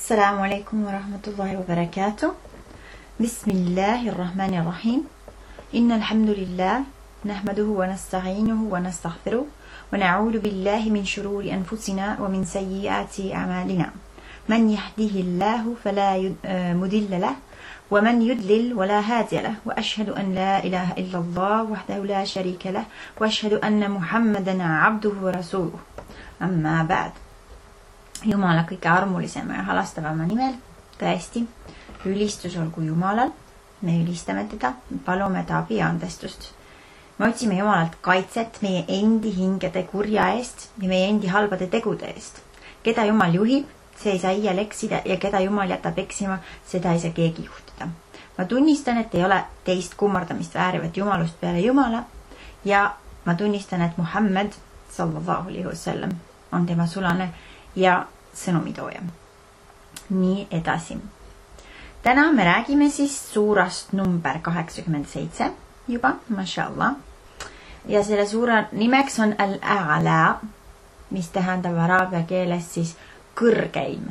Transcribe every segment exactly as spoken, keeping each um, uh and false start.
السلام عليكم ورحمة الله وبركاته. بسم الله الرحمن الرحيم. إن الحمد لله نحمده ونستعينه ونستغفره ونعوذ بالله من شرور أنفسنا ومن سيئات أعمالنا. من يهده الله فلا مضل له ومن يضلل ولا هادي له، وأشهد أن لا إله إلا الله وحده لا شريك له، وأشهد أن محمدا عبده ورسوله. أما بعد. Jumala kõige armulisema ja halastavama nimel, tõesti, ülistus olgu Jumalal, me ülistame teda, palume ta abi ja andestust. Me otsime Jumalalt kaitset meie endi hingede kurja eest ja meie endi halbade tegude eest. Keda Jumal juhib, see ei saa iial eksida, ja keda Jumal jätab eksima, seda ei saa keegi juhtida. Ma tunnistan, et ei ole teist kummardamist väärivat Jumalust peale Jumala, ja ma tunnistan, et Muhammed sallallahu alaihi wasallam on tema sulane ja sõnumitooja. Nii edasi. Täna me räägime siis suurast number kaheksakümmend seitse juba, mashallah. Ja selle suura nimeks on Al-A'la, mis tähendab araabia keeles siis kõrgeim.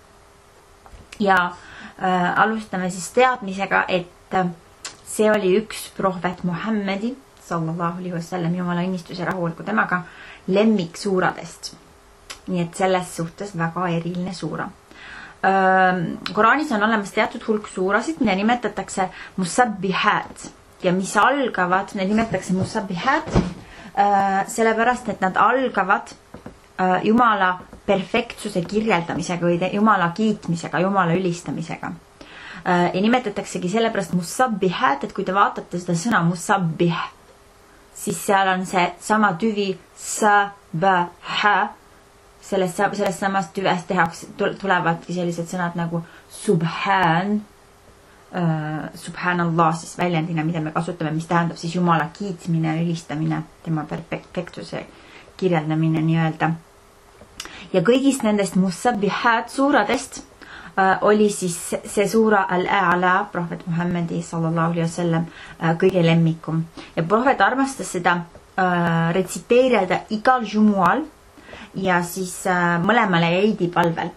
Ja äh, alustame siis teadmisega, et see oli üks prohvet Muhammedi sallallahu alaihi wasallam, Jumala õnnistus ja rahu olgu temaga, lemmik suuradest. Nii et selles suhtes väga eriline suura. Koraanis on olemas teatud hulk suurasid, mida nimetatakse musabbihat, ja mis algavad, need nimetatakse musabbihat, sellepärast, et nad algavad Jumala perfektsuse kirjeldamisega või Jumala kiitmisega, Jumala ülistamisega. Ja nimetataksegi sellepärast musabbihat, et kui te vaatate seda sõna musabbih, siis seal on see sama tüvi sabaha. Sellest, sellest samast tüvest tehakse, tulevadki sellised sõnad nagu subhan, äh, subhanallah, siis väljendina, mida me kasutame, mis tähendab siis Jumala kiitmine, ülistamine, tema perfektsuse kirjeldamine nii-öelda. Ja kõigist nendest musabbihat suuradest äh, oli siis see suura Al-A'la, prohvet Muhammedi sallallahu alaihi wasallam, äh, kõige lemmikum. Ja prohvet armastas seda äh, retsiteerida igal jumual, ja siis äh, mõlemale eidi palvel.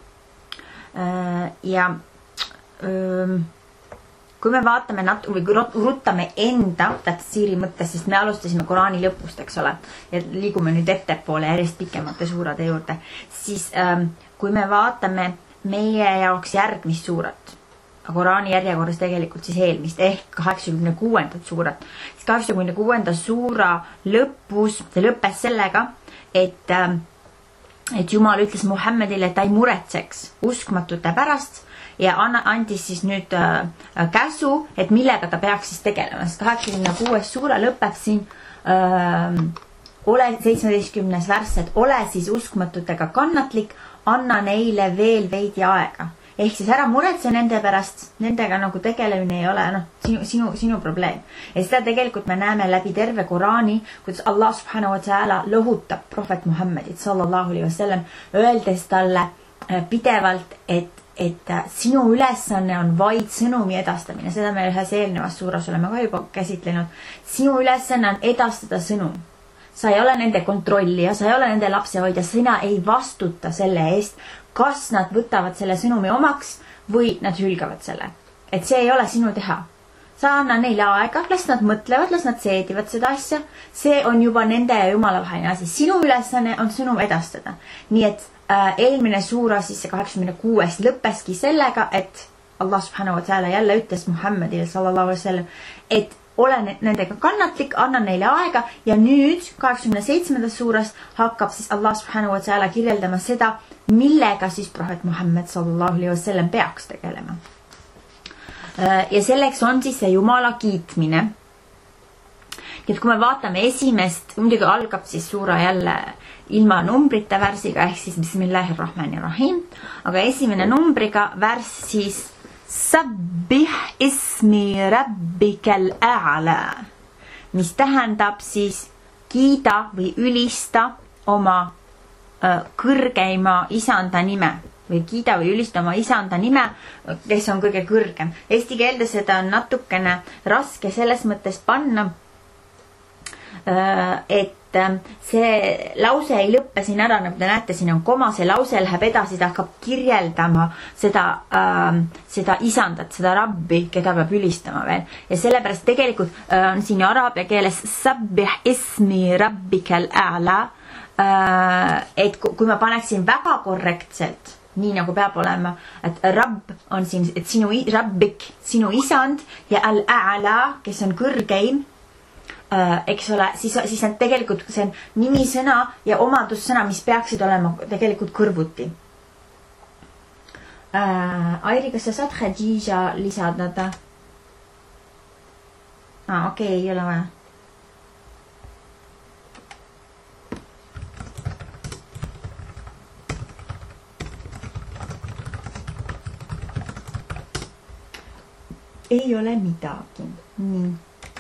Äh, ja äh, kui me vaatame nat- või ruttame enda tafsiiri mõttes, sest me alustasime Koraani lõpust, eks ole, ja liigume nüüd ettepoole järjest pikemate suurade juurde, siis äh, kui me vaatame meie jaoks järgmist suurat, Koraani järjekorras tegelikult siis eelmist, ehk kaheksakümne kuuendat suurat, siis kaheksakümne kuuenda suura lõpus, see lõppes sellega, et äh, et Jumal ütles Muhammedile, et ta ei muretseks uskmatute pärast ja andis siis nüüd äh, käsu, et millega ta peaks siis tegelema. kaheksakümne kuues suura lõpeb siin äh, ole seitsmeteistkümnes värss, et ole siis uskmatutega kannatlik, anna neile veel veidi aega. Ehk siis ära muretse nende pärast, nendega nagu tegelemine ei ole no, sinu, sinu, sinu probleem. Ja seda tegelikult me näeme läbi terve Koraani, kuidas Allah subhanahu wa ta'ala lohutab prohvet Muhammedit sallallahu alaihi wasallam, öeldes talle pidevalt, et, et sinu ülesanne on vaid sõnumi edastamine. Seda me ühes eelnevas suuras oleme ka juba käsitlenud. Sinu ülesanne on edastada sõnum. Sa ei ole nende kontrollija, sa ei ole nende lapsehoidja, sina ei vastuta selle eest, kas nad võtavad selle sõnumi omaks või nad hülgavad selle. Et see ei ole sinu teha. Sa anna neile aega, las nad mõtlevad, las nad seedivad seda asja. See on juba nende ja Jumala vaheline asi. Sinu ülesanne on sõnum edastada. Nii et äh, eelmine suura, siis see kaheksakümne kuues lõppeski sellega, et Allah subhanahu wa ta'ala jälle ütles Muhammedile sallallahu alaihi wasallam, et ole nendega kannatlik, anna neile aega, ja nüüd kaheksakümne seitsmendas suuras hakkab siis Allah subhanahu wa ta'ala kirjeldama seda, millega siis prohvet Muhammad sallallahu alaihi wasallam peaks tegelema. Ja selleks on siis see Jumala kiitmine. Ja kui me vaatame esimest, muidugi algab siis suura jälle ilma numbrite värsiga, ehk siis bismillahirrahmanirrahim, aga esimene numbriga värss siis Sabbih ismi rabbikal a'la, mis tähendab siis kiida või ülista oma äh, kõrgeima isanda nime või kiida või ülista oma isanda nime, kes on kõige kõrgem. Eesti keelde seda on natukene raske selles mõttes panna, äh, et et see lause ei lõppe siin ära, nagu te näete, siin on koma, see lause läheb edasi, ta hakkab kirjeldama seda, äh, seda isandat, seda rabbi, keda peab ülistama veel. Ja sellepärast tegelikult äh, on siin araabia keeles sabbih ismi rabbikal a'la, äh, et kui ma paneksin väga korrektselt, nii nagu peab olema, et rabb on siin, et sinu rabbik, sinu isand ja al-a'la, kes on kõrgeim, Uh, eks ole, siis, siis on tegelikult see on nimisõna ja omadussõna, mis peaksid olema tegelikult kõrvuti. Uh, Airi, kas sa saad Khadija lisada? Ah, okei, okay, ei ole vaja. Ei ole midagi. Nii.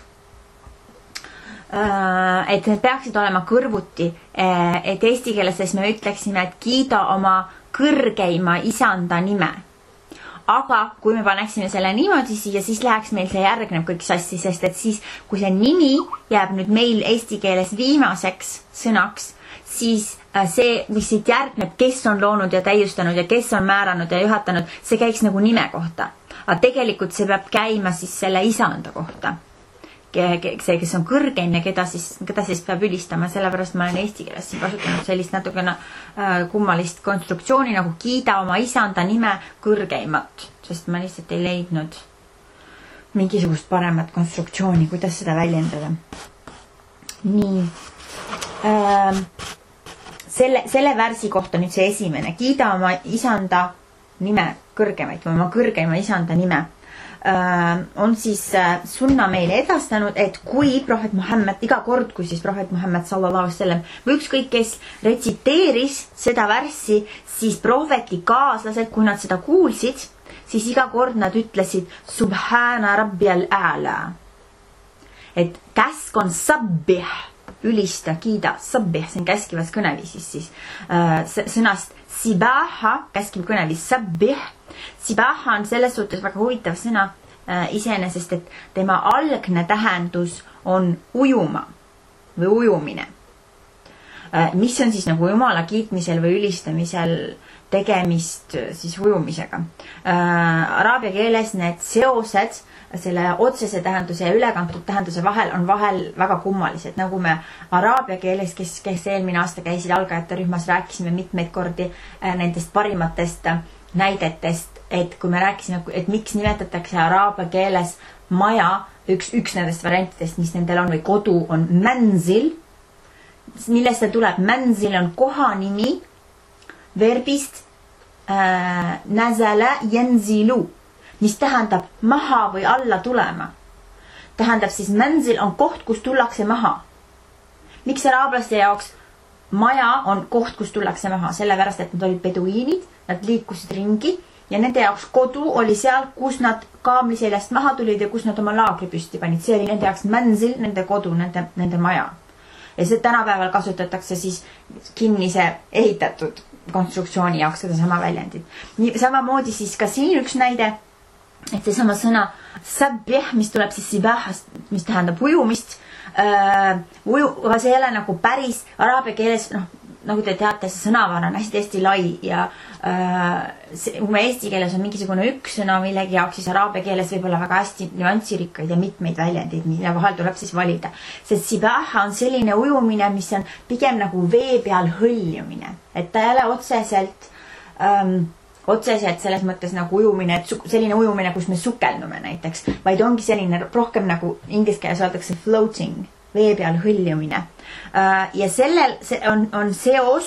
Et need peaksid olema kõrvuti, et eesti keeles me ütleksime, et kiida oma kõrgeima isanda nime. Aga kui me paneksime selle niimoodi siia, siis läheks meil see järgneb kõik sassi, sest et siis, kui see nimi jääb nüüd meil eesti keeles viimaseks sõnaks, siis see, mis siit järgneb, kes on loonud ja täiustanud ja kes on määranud ja juhatanud, see käiks nagu nime kohta. Aga tegelikult see peab käima siis selle isanda kohta. See, kes on kõrgeim ja keda siis, keda siis peab ülistama, sellepärast ma olen eesti keeles siin kasutanud sellist natukene äh, kummalist konstruktsiooni nagu kiida oma isanda nime kõrgeimat, sest ma lihtsalt ei leidnud mingisugust paremat konstruktsiooni, kuidas seda väljendada. Nii. Äh, selle, selle värsi kohta nüüd see esimene, kiida oma isanda nime kõrgemaid või oma kõrgeima isanda nime. Uh, on siis uh, sunna meile edastanud, et kui prohvet Muhammad, iga kord, kui siis prohvet Muhammad sallallahu alaihi wasallam või ükskõik kes retsiteeris seda värssi, siis prohveti kaaslased, kui nad seda kuulsid, siis iga kord nad ütlesid Subhana Rabbial a'la. Et käsk on sabbih, ülista, kiida, sabbih, see on käskivas kõneviisis siis uh, sõnast sibaha, käskiv kõneviis, sabbih. Sibaha on selles suhtes väga huvitav sõna äh, iseenesest, et tema algne tähendus on ujuma või ujumine. Äh, mis on siis nagu Jumala kiitmisel või ülistamisel tegemist siis ujumisega. Äh, araabia keeles need seosed selle otsese tähenduse ja ülekantud tähenduse vahel on vahel väga kummalised. Nagu me araabia keeles, kes, kes eelmine aasta käisid algajate rühmas, rääkisime mitmeid kordi äh, nendest parimatest äh, näidetest, et kui me rääkisime, et miks nimetatakse araabia keeles maja, üks, üks nendest variantidest, mis nendel on, või kodu on manzil, millest see tuleb. Manzil on kohanimi verbist äh, nazala yanzilu, mis tähendab maha või alla tulema. Tähendab siis manzil on koht, kus tullakse maha. Miks araablaste jaoks maja on koht, kus tullakse maha? Sellepärast, et nad olid beduiinid, nad liikusid ringi ja nende jaoks kodu oli seal, kus nad kaamli seljast maha tulid ja kus nad oma laagri püsti panid. See oli nende jaoks manzil, nende kodu, nende, nende maja. Ja see tänapäeval kasutatakse siis kinnise ehitatud konstruktsiooni jaoks seda sama väljendit. Nii, samamoodi siis ka siin üks näide, et see sama sõna sabbih, mis tuleb siis sibahast, mis tähendab ujumist, äh, uju, aga see ei ole nagu päris araabia keeles, noh, nagu te teate, see sõnavara on hästi-hästi lai ja äh, see, kui me eesti keeles on mingisugune üks sõna millegi jaoks, siis araabia keeles võib olla väga hästi nüansirikkaid ja mitmeid väljendeid, mille vahel tuleb siis valida. Sest sibaha on selline ujumine, mis on pigem nagu vee peal hõljumine, et ta ei ole otseselt ähm, otseselt selles mõttes nagu ujumine, et selline ujumine, kus me sukeldume näiteks, vaid ongi selline rohkem nagu inglise keeles öeldakse floating, vee peal hõljumine. Ja sellel on, on seos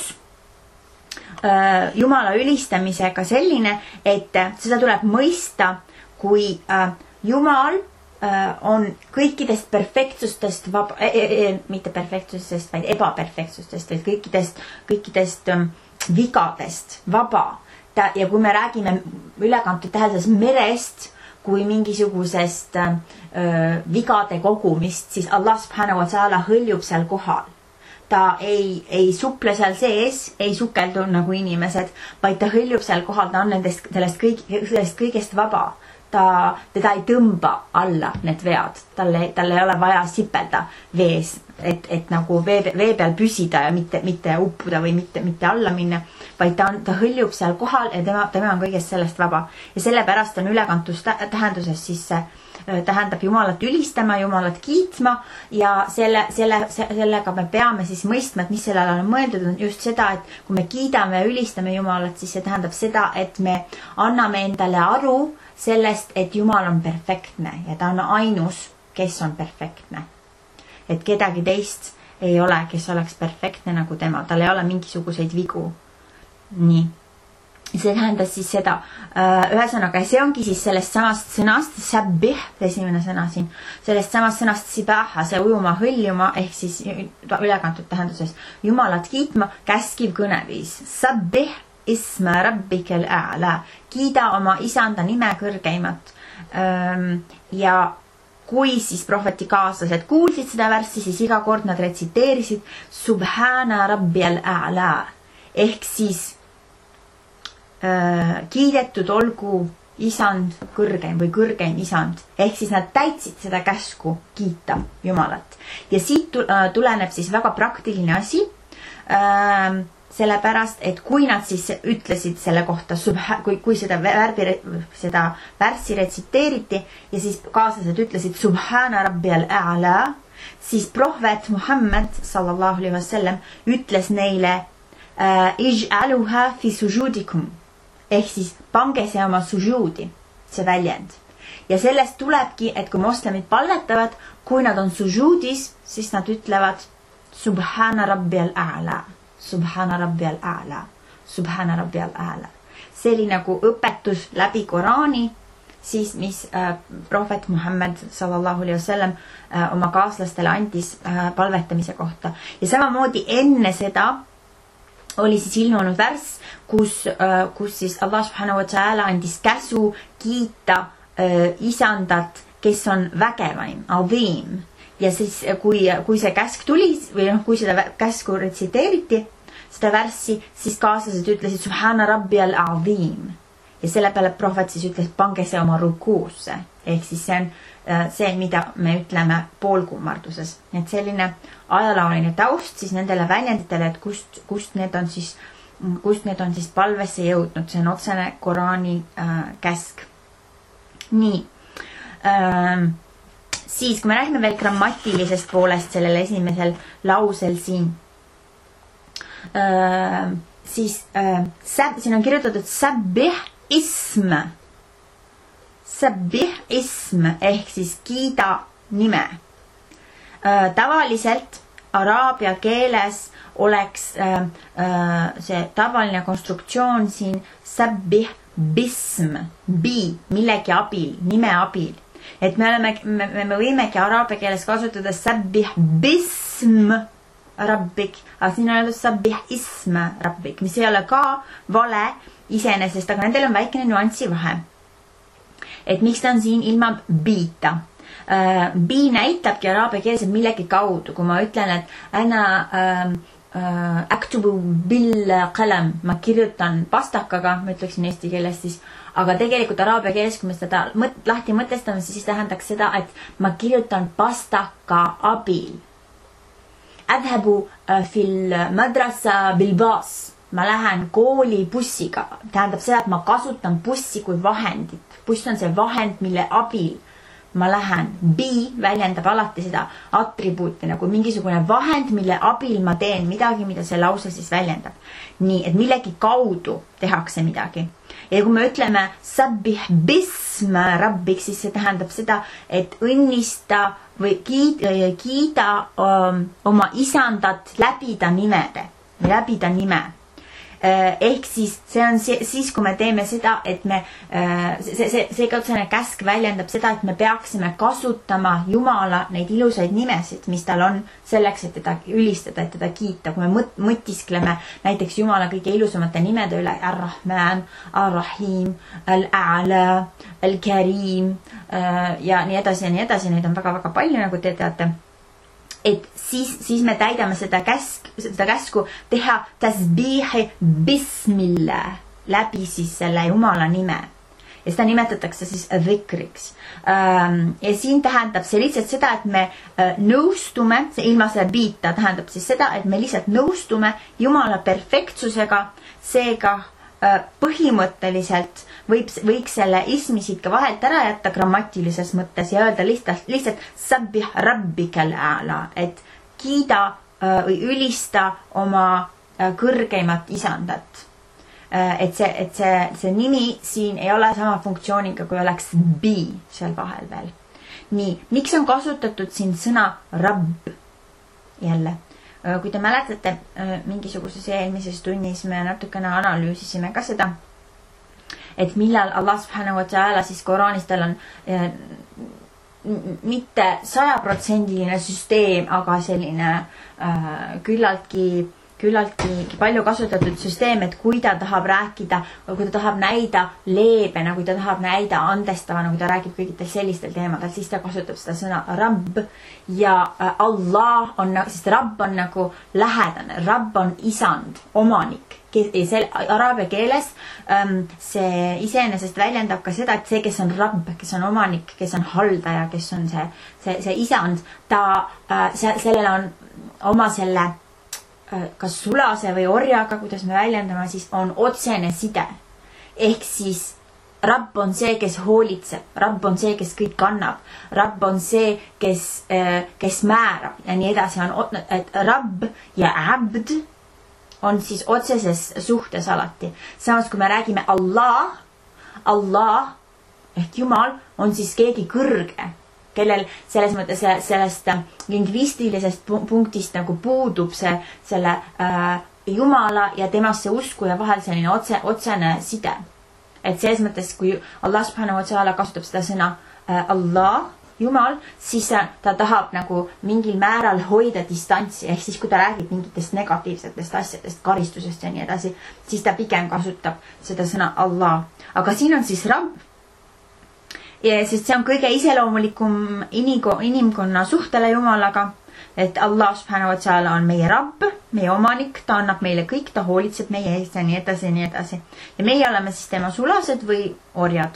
Jumala ülistamisega selline, et seda tuleb mõista, kui Jumal on kõikidest perfektsustest vaba, e, e, mitte perfektsustest, vaid ebaperfektsustest, vaid kõikidest, kõikidest vigadest vaba. Ta, ja kui me räägime ülekantud täheldas merest kui mingisugusest öö, vigade kogumist, siis Allah subhanahu wa ta'ala hõljub seal kohal. Ta ei, ei suple seal sees, ei sukeldu nagu inimesed, vaid ta hõljub seal kohal, ta on nendest, sellest, kõik, sellest kõigest vaba. Ta, teda ei tõmba alla need vead, talle, talle ei ole vaja sipelda vees et, et nagu vee, vee peal püsida ja mitte, mitte uppuda või mitte, mitte alla minna, vaid ta, on, ta hõljub seal kohal ja tema, tema on kõigest sellest vaba. Ja sellepärast on ülekantus tähenduses siis see tähendab Jumalat ülistama, Jumalat kiitma ja selle, selle, sellega me peame siis mõistma, et mis sellele on mõeldud, on just seda, et kui me kiidame ja ülistame Jumalat, siis see tähendab seda, et me anname endale aru sellest, et Jumal on perfektne ja ta on ainus, kes on perfektne. Et kedagi teist ei ole, kes oleks perfektne nagu tema, tal ei ole mingisuguseid vigu. Nii. See tähendas siis seda, ühesõnaga, see ongi siis sellest samast sõnast, sabbih, esimene sõna siin, sellest samast sõnast sibaha, see ujuma, hõljuma, ehk siis ülekantud tähenduses Jumalat kiitma, käskiv kõneviis. Sabbih isma rabbikel a'la, kiida oma isanda nime kõrgeimat. Ja kui siis prohveti kaaslased kuulsid seda värssi, siis iga kord nad retsiteerisid subhana rabbiel a'la, ehk siis kiidetud olgu isand kõrgeim või kõrgeim isand. Ehk siis nad täitsid seda käsku kiita Jumalat. Ja siit tuleneb siis väga praktiline asi, sellepärast, et kui nad siis ütlesid selle kohta, kui, kui seda, värbi, seda värssi retsiteeriti ja siis kaaslased ütlesid subhana rabbial a'la, siis prohvet Muhammad sallallahu alaihi wasallam ütles neile ij'aluha fi sujudikum, ehk siis pange see oma sujuudi, see väljend. Ja sellest tulebki, et kui moslemid palvetavad, kui nad on sujuudis, siis nad ütlevad subhana rabbial a'la, subhana rabbial a'la, subhana rabbial a'la. See oli nagu õpetus läbi Koraani, siis mis äh, prohvet Muhammad sallallahu alaihi wasallam äh, oma kaaslastele andis äh, palvetamise kohta. Ja samamoodi enne seda oli siis ilmunud värss, kus, kus siis Allah subhanahu wa ta'ala andis käsu kiita äh, isandat, kes on vägevaim, azim. Ja siis, kui, kui see käsk tuli, või noh, kui seda käsku retsiteeriti, seda värssi, siis kaaslased ütlesid subhana rabbial azim. Ja selle peale prohvet siis ütles, pange see oma rukuusse. Ehk siis see on äh, see, mida me ütleme poolkummarduses. Et selline ajalooline taust siis nendele väljenditele, et kust, kust need on siis, kust need on siis palvesse jõudnud. See on otsene Koraani äh, käsk. Nii. Ähm, siis, kui me räägime veel grammatilisest poolest sellel esimesel lausel siin, äh, siis äh, säb, siin on kirjutatud sabbih ism. Sabbih ism ehk siis kiida nime. Äh, tavaliselt araabia keeles oleks äh, äh, see tavaline konstruktsioon siin sabbih bism, bi, millegi abil, nime abil. Et me, oleme, me, me võimegi araabia keeles kasutada sabbih bism rabbik, aga siin on öeldud sabbih ism rabbik, mis ei ole ka vale iseenesest, aga nendel on väikene nüansi vahe. Et miks ta on siin ilma biita. Uh, bi näitabki araabia keeles millegi kaudu, kui ma ütlen, et äna uh, uh, aktubu bil qalam, ma kirjutan pastakaga, ma ütleksin eesti keeles siis, aga tegelikult araabia keeles, kui me seda mõt, lahti mõtestame, siis tähendaks seda, et ma kirjutan pastaka abil. Adhabu uh, fil madrasa bil baas, ma lähen kooli bussiga, tähendab seda, et ma kasutan bussi kui vahendit. Buss on see vahend, mille abil ma lähen. Bi väljendab alati seda atribuuti, nagu mingisugune vahend, mille abil ma teen midagi, mida see lause siis väljendab. Nii, et millegi kaudu tehakse midagi. Ja kui me ütleme sabbih bism rabbik, siis see tähendab seda, et õnnista või kiida, kiida um, oma isandat läbi ta nimede, läbi ta nime. Ehk siis see on siis, kui me teeme seda, et me, see, see, see otsene käsk väljendab seda, et me peaksime kasutama Jumala neid ilusaid nimesid, mis tal on selleks, et teda ülistada, et teda kiita. Kui me mõtiskleme näiteks Jumala kõige ilusamate nimede üle, Ar-Rahman, Ar-Rahim, Al-A'la, Al-Karim ja nii edasi ja nii edasi, neid on väga-väga palju, nagu te teate. Et siis, siis me täidame seda, käsk, seda käsku teha tasbihi bismillah läbi siis selle Jumala nime. ja seda nimetatakse siis dhikriks. Ja siin tähendab see lihtsalt seda, et me nõustume, see ilma selle biita tähendab siis seda, et me lihtsalt nõustume Jumala perfektsusega, seega põhimõtteliselt võib, võiks selle ismi siit ka vahelt ära jätta grammatilises mõttes ja öelda lihtsalt, lihtsalt sabbih rabbikal a'la, et kiida või ülista oma kõrgeimat isandat. Et see, et see, see nimi siin ei ole sama funktsiooniga, kui oleks bi seal vahel veel. Nii, miks on kasutatud siin sõna rabb? Jälle, kui te mäletate mingisuguses eelmises tunnis, me natukene analüüsisime ka seda, et millal Allah subhanahu wa ta'ala siis Koraanis tal on mitte sajaprotsendiline süsteem, aga selline küllaltki küllaltki palju kasutatud süsteem, et kui ta tahab rääkida, kui ta tahab näida leebena, kui ta tahab näida andestavana, kui ta räägib kõigitel sellistel teemadel, siis ta kasutab seda sõna rabb ja Allah on, sest rabb on nagu lähedane, rabb on isand, omanik. Sel, araabia keeles see iseenesest väljendab ka seda, et see, kes on rabb, kes on omanik, kes on haldaja, kes on see, see, see isand, ta, sellel on oma selle kas sulase või orjaga, kuidas me väljendame, siis on otsene side. Ehk siis rabb on see, kes hoolitseb, rabb on see, kes kõik kannab, rabb on see, kes, kes määrab ja nii edasi. On, et rabb ja abd on siis otseses suhtes alati. Samas, kui me räägime Allah, Allah ehk Jumal on siis keegi kõrge, kellel selles mõttes sellest lingvistilisest punktist nagu puudub see, selle äh, Jumala ja temasse usku ja vahel selline otse, otsene side. Et selles mõttes, kui Allah subhanahu wa ta'ala kasutab seda sõna äh, Allah, Jumal, siis ta tahab nagu mingil määral hoida distantsi, ehk siis kui ta räägib mingitest negatiivsetest asjadest, karistusest ja nii edasi, siis ta pigem kasutab seda sõna Allah. Aga siin on siis rabb, ja sest see on kõige iseloomulikum inimkonna suhtele Jumalaga, et Allah subhanahu wa ta'ala on meie rabb, meie omanik, ta annab meile kõik, ta hoolitseb meie eest ja nii edasi ja nii edasi. Ja meie oleme siis tema sulased või orjad.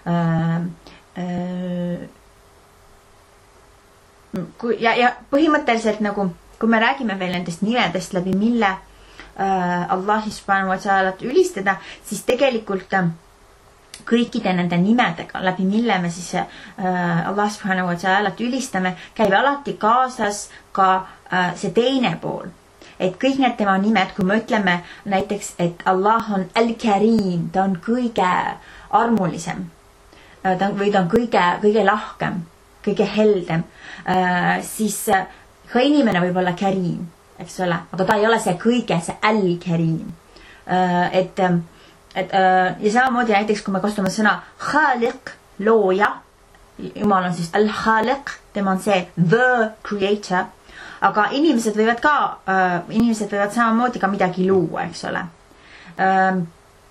Ja, ja põhimõtteliselt nagu, kui me räägime veel nendest nimedest läbi mille Allah subhanahu wa ta'ala ülistada, siis tegelikult kõikide nende nimedega, läbi mille me siis äh, Allah subhanahu wa ta'ala ülistame, käib alati kaasas ka äh, see teine pool. Et kõik need tema nimed, kui me ütleme näiteks, et Allah on al-Karim, ta on kõige armulisem, äh, ta on, või ta on kõige, kõige lahkem, kõige heldem, äh, siis äh, ka inimene võib olla Karim, eks ole, aga ta ei ole see kõige, see al-Karim. Äh, et äh, Et, äh, ja samamoodi näiteks, kui me kasutame sõna khaliq, looja, Jumal on siis al-khaliq, tema on see the creator, aga inimesed võivad ka, äh, inimesed võivad samamoodi ka midagi luua, eks ole. Äh,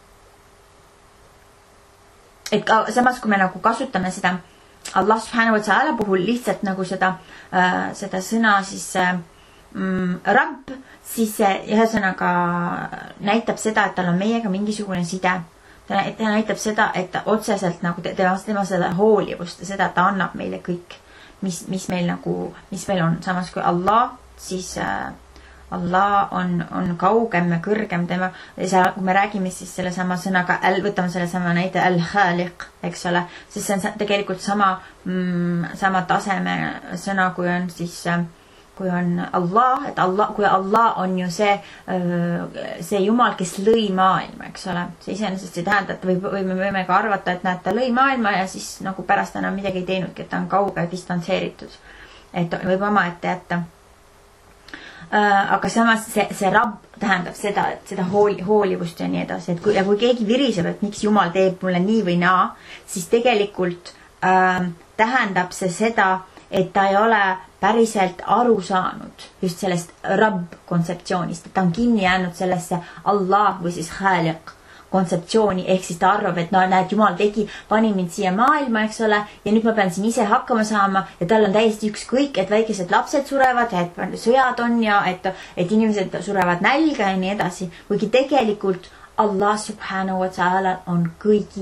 et ka, samas, kui me nagu kasutame seda Allah subhanahu wa ta'ala puhul lihtsalt nagu seda, äh, seda sõna siis äh, mm, rabb, siis see ühesõnaga näitab seda, et tal on meiega mingisugune side. Ta näitab seda, et ta otseselt nagu tema, tema seda hoolivust ja seda, et ta annab meile kõik, mis, mis meil nagu, mis meil on. Samas kui Allah, siis äh, Allah on, on kaugem ja kõrgem tema. Ja kui me räägime siis selle sama sõnaga, võtame selle sama näide al-khaliq, eks ole, siis see on tegelikult sama, mm, sama taseme sõna, kui on siis äh, kui on Allah, et Allah, kui Allah on ju see, see Jumal, kes lõi maailma, eks ole. See iseenesest ei tähenda, et või, või me võime ka arvata, et näed, ta lõi maailma ja siis nagu pärast enam midagi ei teinudki, et ta on kauge ja distantseeritud. Et võib oma ette jätta. Aga samas see, see rabb tähendab seda, et seda hooli, hoolivust ja nii edasi. Et kui, ja kui keegi viriseb, et miks Jumal teeb mulle nii või naa, siis tegelikult äh, tähendab see seda, et ta ei ole päriselt aru saanud just sellest rabb kontseptsioonist, et ta on kinni jäänud sellesse Allah või siis khaliq kontseptsiooni, ehk siis ta arvab, et no näed, Jumal tegi, pani mind siia maailma, eks ole, ja nüüd ma pean siin ise hakkama saama ja tal on täiesti ükskõik, et väikesed lapsed surevad ja et sõjad on ja et, et inimesed surevad nälga ja nii edasi, kuigi tegelikult Allah subhanahu wa ta'ala on kõigi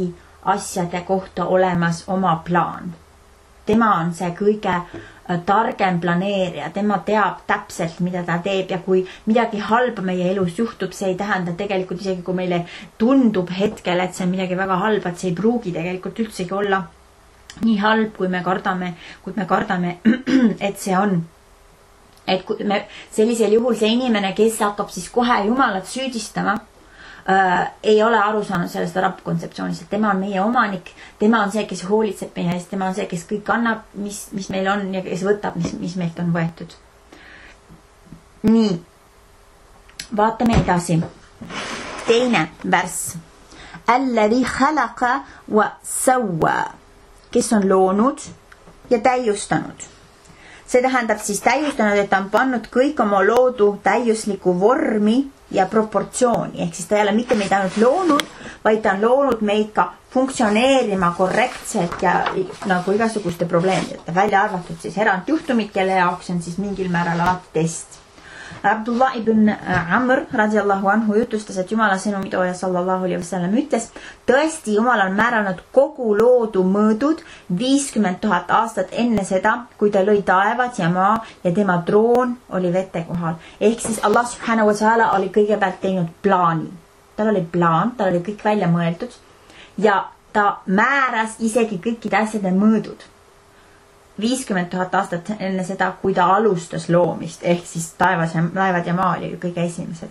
asjade kohta olemas oma plaan. Tema on see kõige targem planeerija, tema teab täpselt, mida ta teeb ja kui midagi halba meie elus juhtub, see ei tähenda tegelikult isegi, kui meile tundub hetkel, et see on midagi väga halba, et see ei pruugi tegelikult üldsegi olla nii halb, kui me kardame, kui me kardame, et see on. Et kui me sellisel juhul see inimene, kes hakkab siis kohe Jumalat süüdistama, äh, ei ole aru saanud sellest rapp-kontseptsioonist, et tema on meie omanik, tema on see, kes hoolitseb meie eest, tema on see, kes kõik annab, mis, mis meil on ja kes võtab, mis, mis meilt on võetud. Nii, vaatame edasi. Teine vers. Alladhi khalaqa wa sawwa, kes on loonud ja täiustanud. See tähendab siis täiustanud, et ta on pannud kõik oma loodu täiusliku vormi ja proportsiooni. Ehk siis ta ei ole mitte meid ainult loonud, vaid ta on loonud meid ka funktsioneerima korrektselt ja nagu igasuguste probleemideta. Välja arvatud siis erandjuhtumid, kelle jaoks on siis mingil määral alati test. Abdullah ibn Amr radiallahu anhu jutustas, et Jumala sõnumitooja sallallahu alaihi wasallam ütles, tõesti Jumal on määranud kogu loodu mõõdud viiskümmend tuhat aastat enne seda, kui ta lõi taevad ja maa ja tema troon oli vete kohal. Ehk siis Allah subhanahu wa ta'ala oli kõigepealt teinud plaani. Tal oli plaan, tal oli kõik välja mõeldud ja ta määras isegi kõikide asjade mõõdud. viiskümmend tuhat aastat enne seda, kui ta alustas loomist, ehk siis taevas ja laevad ja maa oli kõige esimesed.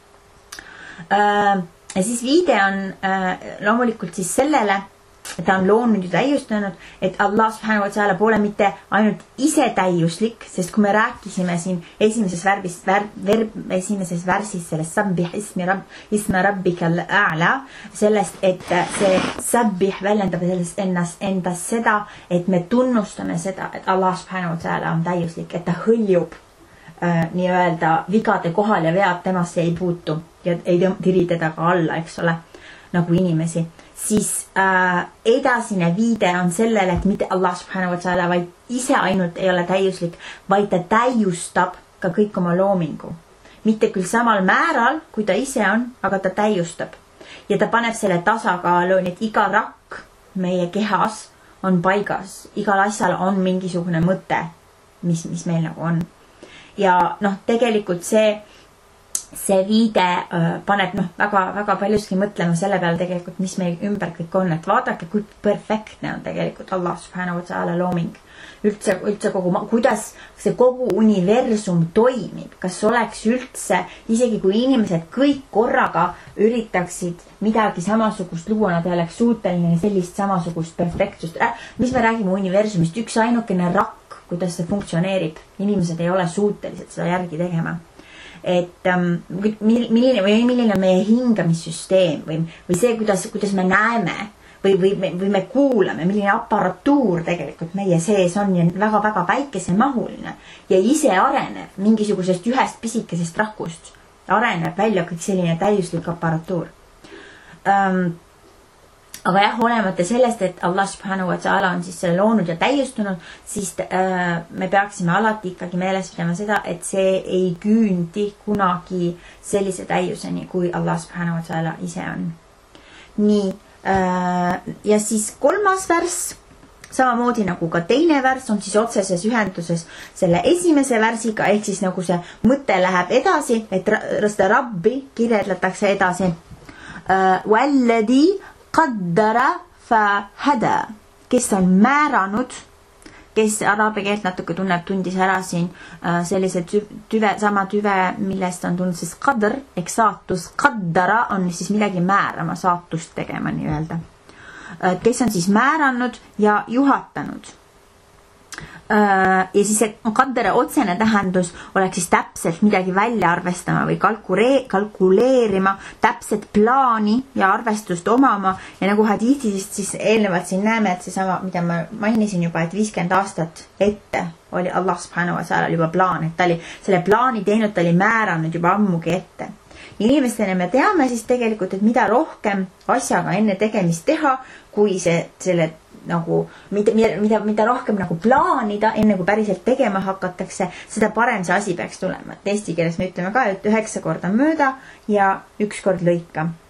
Ja siis viide on loomulikult siis sellele, et ta on loonud ja täiustanud, et Allah subhanahu wa ta'ala pole mitte ainult ise täiuslik, sest kui me rääkisime siin esimeses värvis, ver, ver, esimeses värsis sellest sabbih ismi, rab, isma rabbikal a'la, sellest, et see sabbih väljendab sellest ennast, endas seda, et me tunnustame seda, et Allah subhanahu wa ta'ala on täiuslik, et ta hõljub äh, nii-öelda vigade kohal ja vead temasse ei puutu ja ei tiri teda ka alla, eks ole, nagu inimesi. Siis äh, edasine viide on sellele, et mitte Allah subhanahu wa ta'ala, vaid ise ainult ei ole täiuslik, vaid ta täiustab ka kõik oma loomingu. Mitte küll samal määral, kui ta ise on, aga ta täiustab. Ja ta paneb selle tasakaalu, et iga rakk meie kehas on paigas. Igal asjal on mingisugune mõte, mis, mis meil nagu on. Ja noh, tegelikult see see viide äh, paneb noh, väga, väga paljuski mõtlema selle peale tegelikult, mis meil ümber kõik on, et vaadake, kui perfektne on tegelikult Allah subhanahu wa ta'ala looming. Üldse, üldse kogu, kuidas see kogu universum toimib, kas oleks üldse, isegi kui inimesed kõik korraga üritaksid midagi samasugust luua, nad ei oleks suuteline sellist samasugust perfektsust. Äh, mis me räägime universumist? Üks ainukene rakk, kuidas see funktsioneerib. Inimesed ei ole suutelised seda järgi tegema. Et um, milline, või milline on meie hingamissüsteem või, või see, kuidas, kuidas me näeme või, või, või me kuulame, milline aparatuur tegelikult meie sees on ja väga-väga väikesemahuline ja ise areneb mingisugusest ühest pisikesest rakust. Areneb välja kõik selline täiuslik aparatuur. Um, aga jah, olemata sellest, et Allah subhanahu wa ta'ala on siis selle loonud ja täiustunud, siis äh, me peaksime alati ikkagi meeles pidama seda, et see ei küündi kunagi sellise täiuseni, kui Allah subhanahu wa ta'ala ise on. Nii, äh, ja siis kolmas vers, samamoodi nagu ka teine vers, on siis otseses ühenduses selle esimese versiga, ehk siis nagu see mõte läheb edasi, et seda rabbi kirjeldatakse edasi. Äh, Walladhi qaddara fa hada, kes on määranud, kes araabia keelt natuke tunneb, tundis ära siin äh, sellise tüve, sama tüve, millest on tulnud siis qadr, ehk saatus. Qaddara on siis midagi määrama, saatust tegema nii-öelda. Äh, kes on siis määranud ja juhatanud. Ja siis see qaddara otsene tähendus oleks siis täpselt midagi välja arvestama või kalkuree, kalkuleerima, täpset plaani ja arvestust omama. Ja nagu hadiithidest siis eelnevalt siin näeme, et see sama, mida ma mainisin juba, et viiskümmend aastat ette oli Allah subhanahu wa ta'ala juba plaan, et ta oli selle plaani teinud, ta oli määranud juba ammugi ette. Inimestena me teame siis tegelikult, et mida rohkem asjaga enne tegemist teha, kui see, selle nagu, mida, mida, mida rohkem nagu plaanida, enne kui päriselt tegema hakatakse, seda parem see asi peaks tulema. Eesti keeles me ütleme ka, et üheksa korda mööda ja üks kord lõika.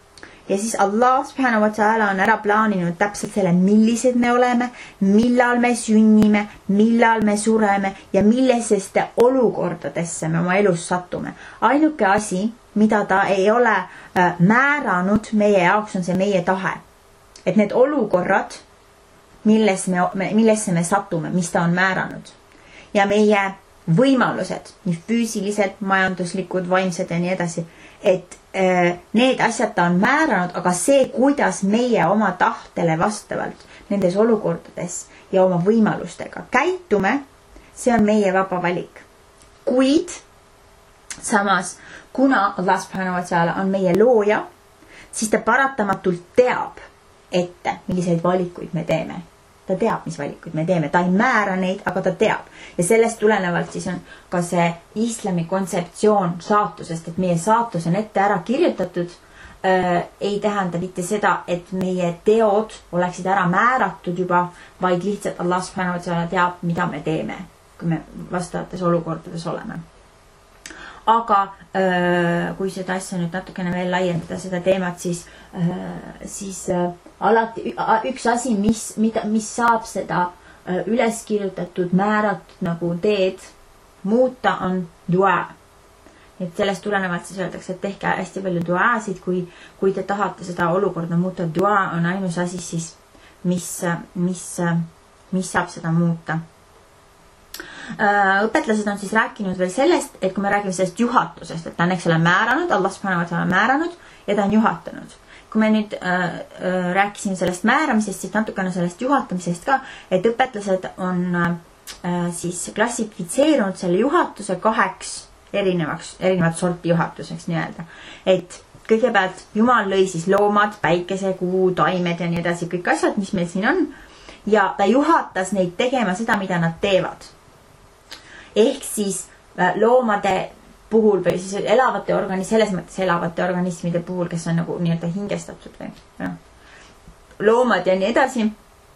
ja siis Allah subhanahu wa ta'ala on ära plaaninud täpselt selle, millised me oleme, millal me sünnime, millal me sureme ja milliseste olukordadesse me oma elus sattume. Ainuke asi, mida ta ei ole äh, määranud meie jaoks, on see meie tahe. Et need olukorrad, milles me, millesse me satume, mis ta on määranud. Ja meie võimalused, nii füüsilised, majanduslikud, vaimsed ja nii edasi, et äh, need asjad ta on määranud, aga see, kuidas meie oma tahtele vastavalt nendes olukordades ja oma võimalustega käitume, see on meie vaba valik. Kuid samas, kuna Allah subhanahu wa ta'ala on meie looja, siis ta paratamatult teab ette, milliseid valikuid me teeme. Ta teab, mis valikuid me teeme. Ta ei määra neid, aga ta teab. Ja sellest tulenevalt siis on ka see islami kontseptsioon saatusest, et meie saatus on ette ära kirjutatud, äh, ei tähenda mitte seda, et meie teod oleksid ära määratud juba, vaid lihtsalt Allah subhanahu wa ta'ala teab, mida me teeme, kui me vastavates olukordades oleme. Aga äh, kui seda asja nüüd natukene veel laiendada, seda teemat, siis, äh, siis äh, alati üks asi, mis, mida, mis saab seda äh, üles kirjutatud, määratud nagu teed muuta, on dua. Et sellest tulenevalt siis öeldakse, et tehke hästi palju duaasid, kui, kui te tahate seda olukorda muuta. Dua on ainus asi siis, mis, mis, mis saab seda muuta. Õpetlased on siis rääkinud veel sellest, et kui me räägime sellest juhatusest, et ta on eks ole määranud, Allah subhanahu wa ta'ala määranud ja ta on juhatanud. Kui me nüüd äh, äh, rääkisime sellest määramisest, siis natukene sellest juhatamisest ka, et õpetlased on äh, siis klassifitseerunud selle juhatuse kaheks erinevaks, erinevat sorti juhatuseks nii-öelda. Et kõigepealt Jumal lõi siis loomad, päikese, kuu, taimed ja nii edasi, kõik asjad, mis meil siin on, ja ta juhatas neid tegema seda, mida nad teevad. Ehk siis loomade puhul või siis elavate organis, selles mõttes elavate organismide puhul, kes on nagu nii-öelda hingestatud või no, loomad ja nii edasi.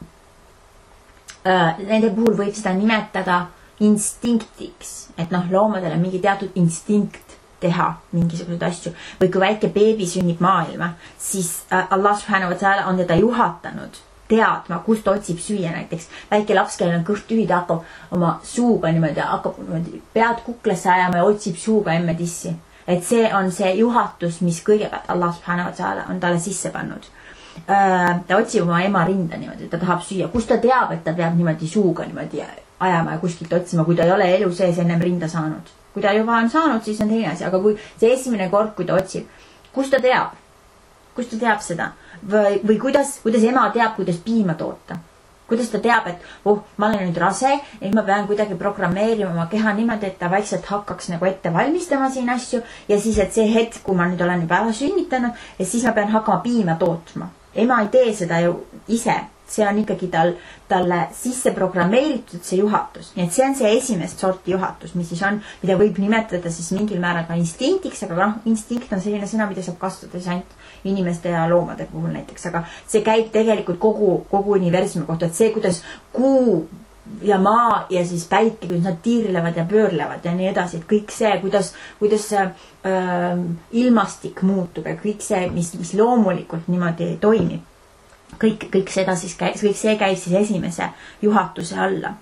Nende puhul võib seda nimetada instinktiks, et noh, loomadel on mingi teatud instinkt teha mingisuguseid asju. Või kui väike beebi sünnib maailma, siis Allah subhanahu wa ta'ala on teda juhatanud teadma, kust otsib süüa näiteks. Väike laps, kellel on kõht tühi, ta hakkab oma suuga niimoodi, hakkab niimoodi pead kuklasse ajama ja otsib suuga emme tissi. Et see on see juhatus, mis kõigepealt Allah subhanahu wa ta'ala on talle sisse pannud. Ta otsib oma ema rinda niimoodi, ta tahab süüa. Kust ta teab, et ta peab niimoodi suuga niimoodi ajama ja kuskilt otsima, kui ta ei ole elu sees ennem rinda saanud. Kui ta juba on saanud, siis on teine asi. Aga kui see esimene kord, kui ta otsib, kust ta teab? Kust ta teab seda? Või, või kuidas, kuidas ema teab, kuidas piima toota? Kuidas ta teab, et oh, ma olen nüüd rase, et ma pean kuidagi programmeerima oma keha niimoodi, et ta vaikselt hakkaks nagu ette valmistama siin asju ja siis, et see hetk, kui ma nüüd olen juba ära sünnitanud, ja siis ma pean hakkama piima tootma. Ema ei tee seda ju ise. See on ikkagi tal, talle sisse programmeeritud see juhatus. Nii et see on see esimest sorti juhatus, mis siis on, mida võib nimetada siis mingil määral ka instinktiks, aga noh, instinkt on selline sõna, mida saab kasutada siis ainult inimeste ja loomade puhul näiteks, aga see käib tegelikult kogu, kogu universumi kohta, et see, kuidas kuu ja maa ja siis päike, kuidas nad tiirlevad ja pöörlevad ja nii edasi, et kõik see, kuidas, kuidas see äh, ilmastik muutub ja kõik see, mis, mis loomulikult niimoodi toimib. Kõik, kõik, seda siis käib, kõik see käib siis esimese juhatuse alla.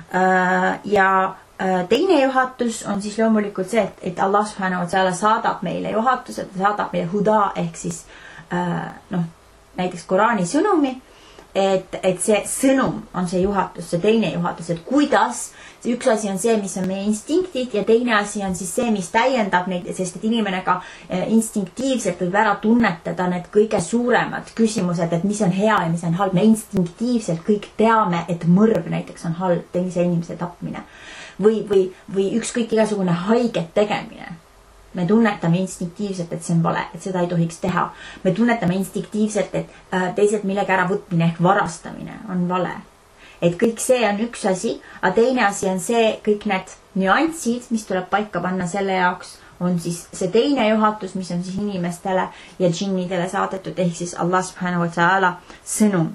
Ja teine juhatus on siis loomulikult see, et, et Allah subhanahu wa ta'ala saadab meile juhatuse, ta saadab meile huda ehk siis noh, näiteks Koraani sõnumi, et, et see sõnum on see juhatus, see teine juhatus, et kuidas, üks asi on see, mis on meie instinktid ja teine asi on siis see, mis täiendab neid, sest et inimene ka instinktiivselt võib ära tunnetada need kõige suuremad küsimused, et mis on hea ja mis on halb. Me instinktiivselt kõik teame, et mõrv näiteks on halb, teise inimese tapmine või, või, või ükskõik igasugune haiget tegemine. Me tunnetame instinktiivselt, et see on vale, et seda ei tohiks teha. Me tunnetame instinktiivselt, et teised millegi ära võtmine ehk varastamine on vale. Et kõik see on üks asi, aga teine asi on see, kõik need nüansid, mis tuleb paika panna selle jaoks, on siis see teine juhatus, mis on siis inimestele ja džinnidele saadetud, ehk siis Allah subhanahu wa ta'ala sõnum.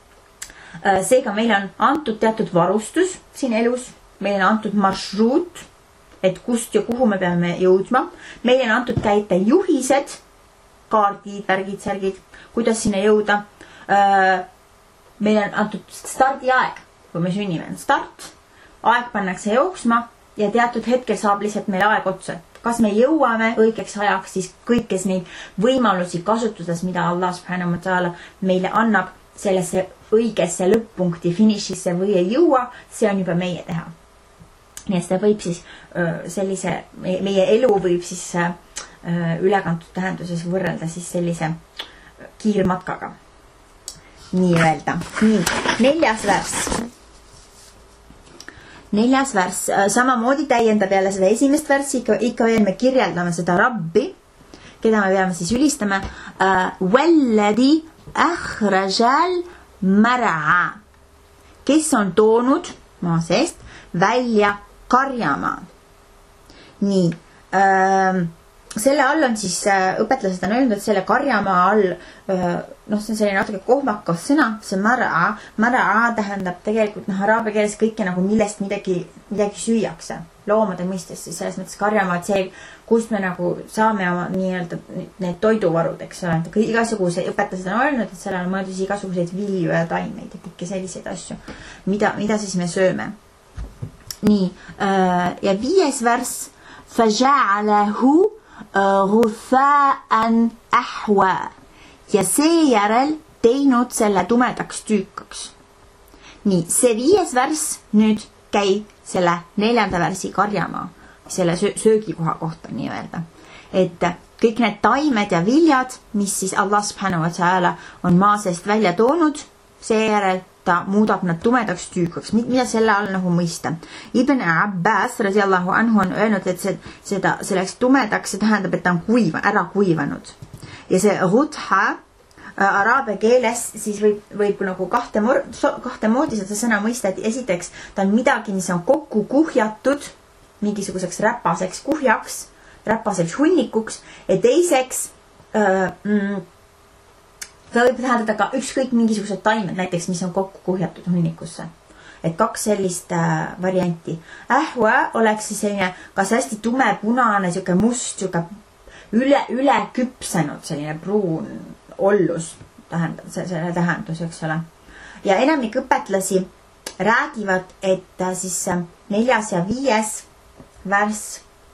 Seega meile on antud teatud varustus siin elus, meile on antud maršruut, et kust ja kuhu me peame jõudma. Meile on antud käite juhised, kaardid, värgid, särgid, kuidas sinna jõuda. Meil on antud stardiaeg, kui me sünnime. Start, aeg pannakse jooksma ja teatud hetkel saab lihtsalt meil aeg otsa. Kas me jõuame õigeks ajaks, siis kõikes neid võimalusi kasutuses, mida Allah subhanahu wa ta'ala meile annab sellesse õigesse lõpp-punkti finišisse või ei jõua, see on juba meie teha. Nii et seda võib siis sellise, meie elu võib siis ülekantud tähenduses võrrelda siis sellise kiirmatkaga. Nii öelda. Nii, neljas värss. Neljas värss. Samamoodi täiendab jälle seda esimest värssi, ikka, ikka veel me kirjeldame seda Rabbi, keda me peame siis ülistama. Walladi akhrajal mar'a, kes on toonud maa seest välja karjamaa. Nii, äh, selle all on siis äh, õpetlased on öelnud, et selle karjamaa all äh, noh, see on selline natuke kohmakas sõna, see mar'a, mar'a tähendab tegelikult noh, araabia keeles kõike nagu millest midagi, midagi süüakse, loomade mõistes, siis selles mõttes karjamaa, et see, kust me nagu saame oma nii-öelda need toiduvarud, eks ole, igasuguse õpetlased on öelnud, et sellel on mõeldud igasuguseid vilju ja taimeid ja kõike selliseid asju, mida, mida siis me sööme. Nii, äh, ja viies värss, faja'alahu Rutha'an ahwa, ja seejärel teinud selle tumedaks tüükaks. Nii, see viies värss nüüd käib selle neljanda värsi karjamaa, selle söögikoha kohta nii öelda. Et kõik need taimed ja viljad, mis siis Allah subhanahu wa ta'ala on maa seest välja toonud, seejärel ta muudab nad tumedaks tüükaks. Mida selle all nagu mõista? Ibn Abbas radiallahu anhu on öelnud, et see, seda, selleks tumedaks, see tähendab, et ta on kuiva, ära kuivanud. Ja see rutha araabia keeles siis võib, võib nagu kahte, kahte moodi seda sõna mõista, et esiteks ta on midagi, mis on kokku kuhjatud mingisuguseks räpaseks kuhjaks, räpaseks hunnikuks, ja teiseks äh, mm, ta võib tähendada ka ükskõik mingisugused taimed, näiteks mis on kokku kuhjatud hunnikusse. Et kaks sellist äh, varianti. Ähua oleks siis selline kas hästi tume punane, siuke must, siuke üle, üle küpsenud, selline pruun ollus tähendab, selle tähendus, eks ole. Ja enamik õpetlasi räägivad, et äh, siis äh, neljas ja viies värss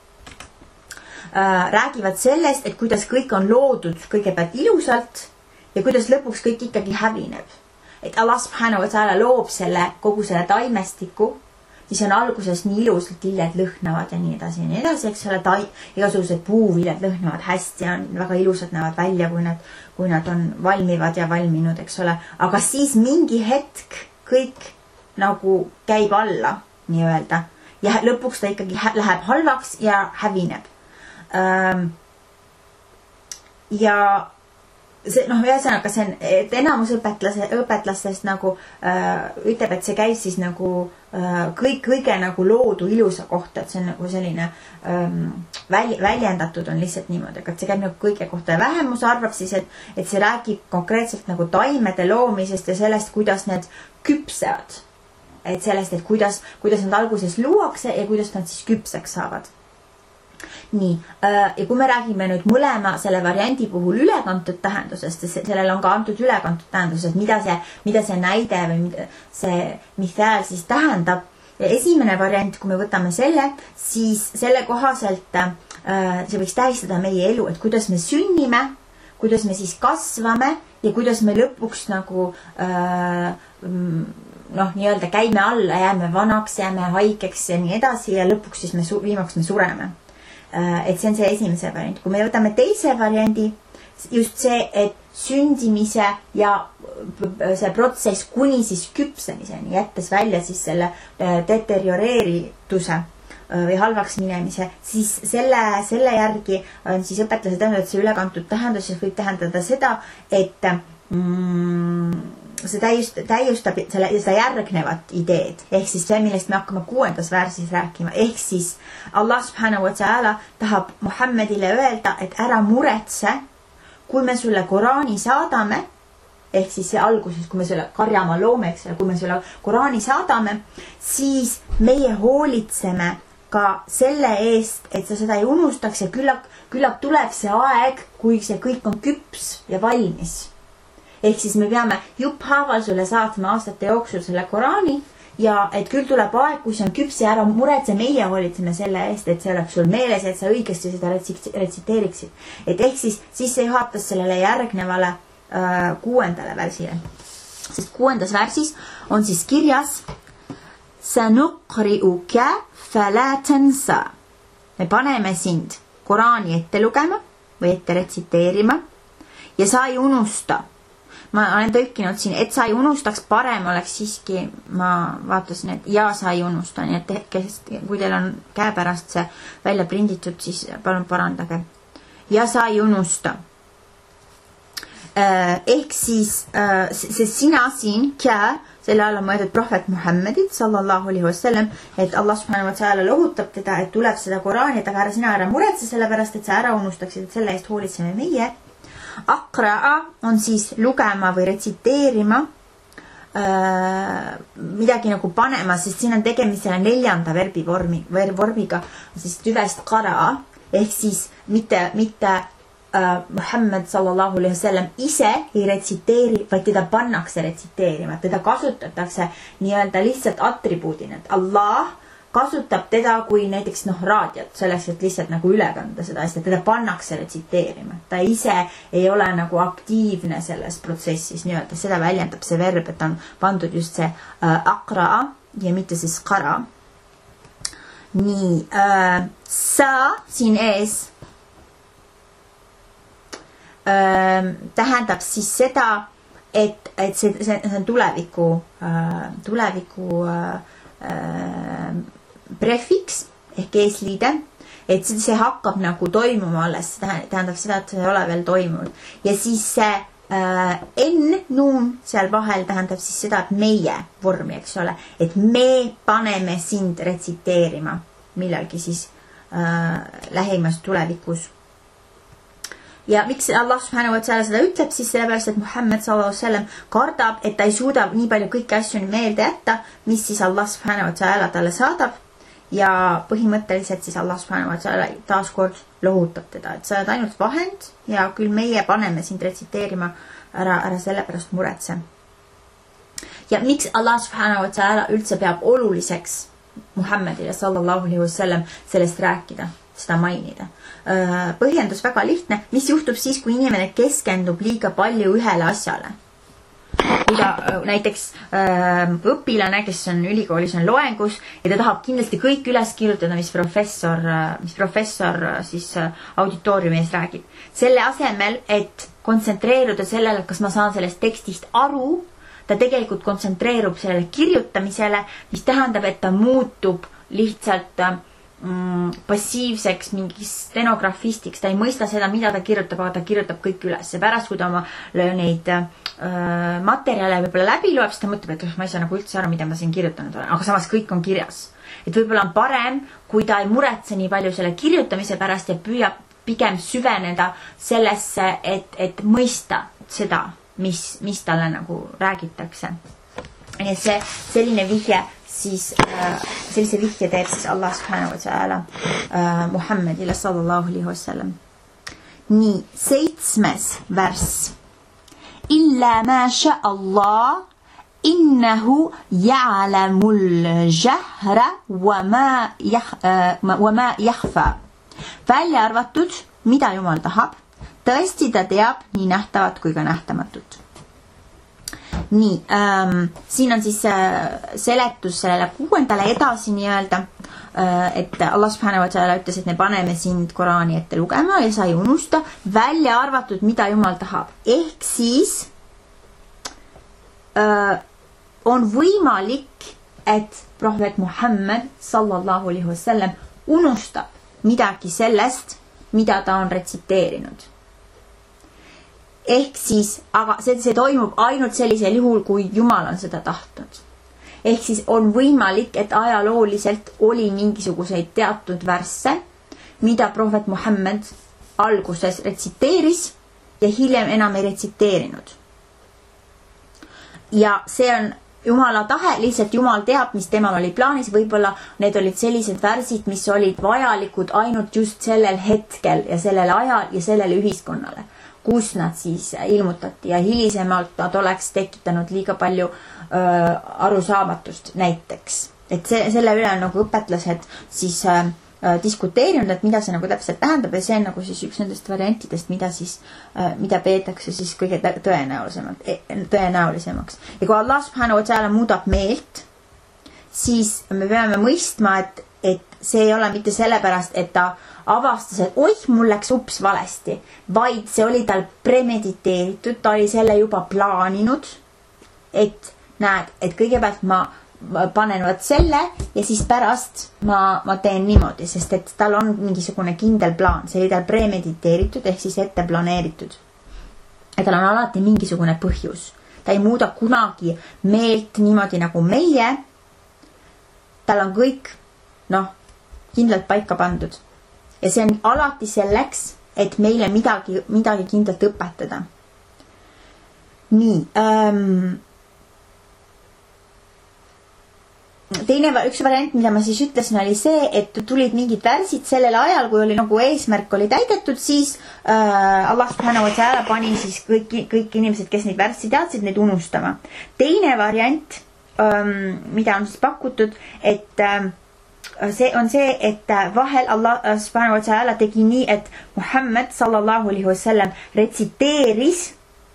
äh, räägivad sellest, et kuidas kõik on loodud kõigepealt ilusalt ja kuidas lõpuks kõik ikkagi hävineb. Et Allah subhanahu wa ta'ala loob selle, kogu selle taimestiku, mis on alguses nii ilusalt, viljad lõhnavad ja nii edasi ja nii edasi, eks ole, tai, igasugused puuviljad lõhnavad hästi ja on väga ilusad näevad välja, kui nad, kui nad on valmivad ja valminud, eks ole. Aga siis mingi hetk kõik nagu käib alla, nii öelda. Ja lõpuks ta ikkagi läheb halvaks ja hävineb. Ähm, ja see, noh, ühesõnaga see on, et enamus õpetlase, õpetlastest nagu äh, ütleb, et see käib siis nagu äh, kõik, kõige nagu loodu ilusa kohta, et see on nagu selline ähm, väl, väljendatud on lihtsalt niimoodi, aga et see käib nagu kõige kohta ja vähemus arvab siis, et, et see räägib konkreetselt nagu taimede loomisest ja sellest, kuidas need küpsevad. Et sellest, et kuidas, kuidas nad alguses luuakse ja kuidas nad siis küpseks saavad. Nii, ja kui me räägime nüüd mõlema selle variandi puhul ülekantud tähendusest, sellel on ka antud ülekantud tähendus, et mida see, mida see näide või see mithal siis tähendab. Ja esimene variant, kui me võtame selle, siis selle kohaselt see võiks tähistada meie elu, et kuidas me sünnime, kuidas me siis kasvame ja kuidas me lõpuks nagu noh, nii-öelda käime alla, jääme vanaks, jääme haigeks ja nii edasi ja lõpuks siis me viimaks me sureme. Et see on see esimese variant. Kui me võtame teise variandi, just see, et sündimise ja see protsess kuni siis küpsemiseni, jättes välja siis selle deterioreerituse või halvaks minemise, siis selle, selle järgi on siis õpetlased öelnud, et see ülekantud tähendus võib tähendada seda, et mm, see täiust, täiustab selle, seda järgnevat ideed, ehk siis see, millest me hakkame kuuendas väärsis rääkima, ehk siis Allah subhanahu wa ta'ala tahab Muhammedile öelda, et ära muretse, kui me sulle Koraani saadame, ehk siis see alguses, kui me selle karjama loome, eks, kui me sulle Koraani saadame, siis meie hoolitseme ka selle eest, et sa seda ei unustaks ja küllap, küllap tuleb see aeg, kui see kõik on küps ja valmis. Ehk siis me peame jupphaaval sulle saatma aastate jooksul selle Koraani ja et küll tuleb aeg, kui see on küps ja ära muretse, meie hoolitseme selle eest, et see oleks sul meeles, et sa õigesti seda retsiteeriksid. Et ehk siis, siis see juhatas sellele järgnevale äh, kuuendale värsile. Sest kuuendas värsis on siis kirjas Sanuqri'uka fala tansa. Me paneme sind Koraani ette lugema või ette retsiteerima ja sa ei unusta. Ma olen tõlkinud siin, et sa ei unustaks, parem oleks siiski, ma vaatasin, et ja sa ei unusta, nii et kes, kui teil on käepärast see välja prinditud, siis palun parandage. Ja sa ei unusta. Ehk siis, sest sina siin, kää, selle all on mõeldud prohvet Muhammedid, sallallahu alaihi wasallam, et Allah subhanahu wa ta'ala lohutab teda, et tuleb seda Koraani, et aga ära sina ära muretse selle pärast, et sa ära unustaksid, et selle eest hoolitseme meie. Aqra'a on siis lugema või retsiteerima äh, midagi nagu panema, sest siin on tegemist selle neljanda verbi vormi, vormiga, siis tüvest qara'a, ehk siis mitte, mitte äh, Muhammad sallallahu alaihi wasallam ise ei retsiteeri, vaid teda pannakse retsiteerima, teda kasutatakse nii-öelda lihtsalt atribuudina, et Allah kasutab teda kui näiteks noh, raadiot, selleks, et lihtsalt nagu üle kanda seda asja, teda pannakse retsiteerima. Ta ise ei ole nagu aktiivne selles protsessis, nii-öelda seda väljendab see verb, et on pandud just see äh, aqra'a ja mitte siis qara. Nii, äh, sa siin ees äh, tähendab siis seda, et, et see, see, see on tuleviku, äh, tuleviku äh, prefiks ehk eesliide, et see hakkab nagu toimuma alles, tähendab seda, et see ei ole veel toimunud. Ja siis see äh, N, nuun seal vahel tähendab siis seda, et meie vormi, eks ole, et me paneme sind retsiteerima millalgi siis äh, lähimas tulevikus. Ja miks Allah subhanahu wa ta'ala seda ütleb, siis sellepärast, et Muhammad sallallahu alaihi wasallam kardab, et ta ei suuda nii palju kõiki asju meelde jätta, mis siis Allah subhanahu wa ta'ala talle saadab. Ja põhimõtteliselt siis Allah subhanahu wa ta'ala taas kord lohutab teda, et sa oled ainult vahend ja küll meie paneme sind retsiteerima, ära, ära sellepärast muretse. Ja miks Allah subhanahu wa ta'ala üldse peab oluliseks Muhammadile sallallahu alaihi wasallam sellest rääkida, seda mainida? Põhjendus väga lihtne, mis juhtub siis, kui inimene keskendub liiga palju ühele asjale. Kui ta näiteks äh, õpilane, kes on ülikoolis, on loengus ja ta tahab kindlasti kõik üles kirjutada, mis professor, mis professor siis auditooriumi ees räägib. Selle asemel, et kontsentreeruda sellele, kas ma saan sellest tekstist aru, ta tegelikult kontsentreerub sellele kirjutamisele, mis tähendab, et ta muutub lihtsalt mm, passiivseks mingis stenografistiks. Ta ei mõista seda, mida ta kirjutab, aga ta kirjutab kõik üles. Ja pärast, kui ta oma neid materjale võib-olla läbi loeb, siis ta mõtleb, et ma ei saa nagu üldse aru, mida ma siin kirjutanud olen, aga samas kõik on kirjas. Et võib-olla on parem, kui ta ei muretse nii palju selle kirjutamise pärast ja püüab pigem süveneda sellesse, et, et mõista seda, mis, mis talle nagu räägitakse. Ja see, selline vihje siis, sellise vihje teeb siis Allah subhanahu wa ta'ala Muhammadile sallallahu alaihi wasallam. Nii, seitsmes vers. Illa ma sha Allah innahu ya'lamul jahra wa ma wa ma yakhfa. Välja arvatud, mida Jumal tahab, tõesti ta teab nii nähtavat kui ka nähtamatut. Nii, ähm, siin on siis äh, seletus sellele kuuendale edasi nii-öelda, äh, et Allah subhanahu wa ta'ala ütles, et me paneme sind Koraani ette lugema ja sa ei unusta, välja arvatud, mida Jumal tahab. Ehk siis äh, on võimalik, et prohvet Muhammad sallallahu alaihi wasallam unustab midagi sellest, mida ta on retsiteerinud. Ehk siis, aga see, see toimub ainult sellisel juhul, kui Jumal on seda tahtnud. Ehk siis on võimalik, et ajalooliselt oli mingisuguseid teatud värsse, mida prohvet Muhammad alguses retsiteeris ja hiljem enam ei retsiteerinud. Ja see on Jumala tahe, lihtsalt Jumal teab, mis temal oli plaanis, võib-olla need olid sellised värsid, mis olid vajalikud ainult just sellel hetkel ja sellel ajal ja sellele ühiskonnale, kus nad siis ilmutati ja hilisemalt nad oleks tekitanud liiga palju öö, arusaamatust näiteks. Et see, selle üle on nagu õpetlased siis öö, diskuteerinud, et mida see nagu täpselt tähendab ja see on nagu siis üks nendest variantidest, mida siis, mida peetakse siis kõige tõenäolisemalt, tõenäolisemaks. Ja kui Allah subhanahu wa ta'ala muudab meelt, siis me peame mõistma, et, et see ei ole mitte sellepärast, et ta avastas, et oih, mul läks ups valesti, vaid see oli tal premediteeritud, ta oli selle juba plaaninud, et näed, et kõigepealt ma panen võt selle ja siis pärast ma, ma teen niimoodi, sest et tal on mingisugune kindel plaan, see oli tal premediteeritud ehk siis ette planeeritud. Ja tal on alati mingisugune põhjus. Ta ei muuda kunagi meelt niimoodi nagu meie. Tal on kõik noh, kindlalt paika pandud. Ja see on alati selleks, et meile midagi, midagi kindlalt õpetada. Nii, ähm, teine, üks variant, mida ma siis ütlesin, oli see, et tulid mingid värsid sellel ajal, kui oli nagu eesmärk oli täidetud, siis äh, Allah subhanahu wa ta'ala pani siis kõik, kõik inimesed, kes neid värsi teadsid, neid unustama. Teine variant, ähm, mida on siis pakutud, et äh, see on see, et vahel Allah subhanahu wa ta'ala tegi nii, et Muhammad sallallahu alaihi wasallam retsiteeris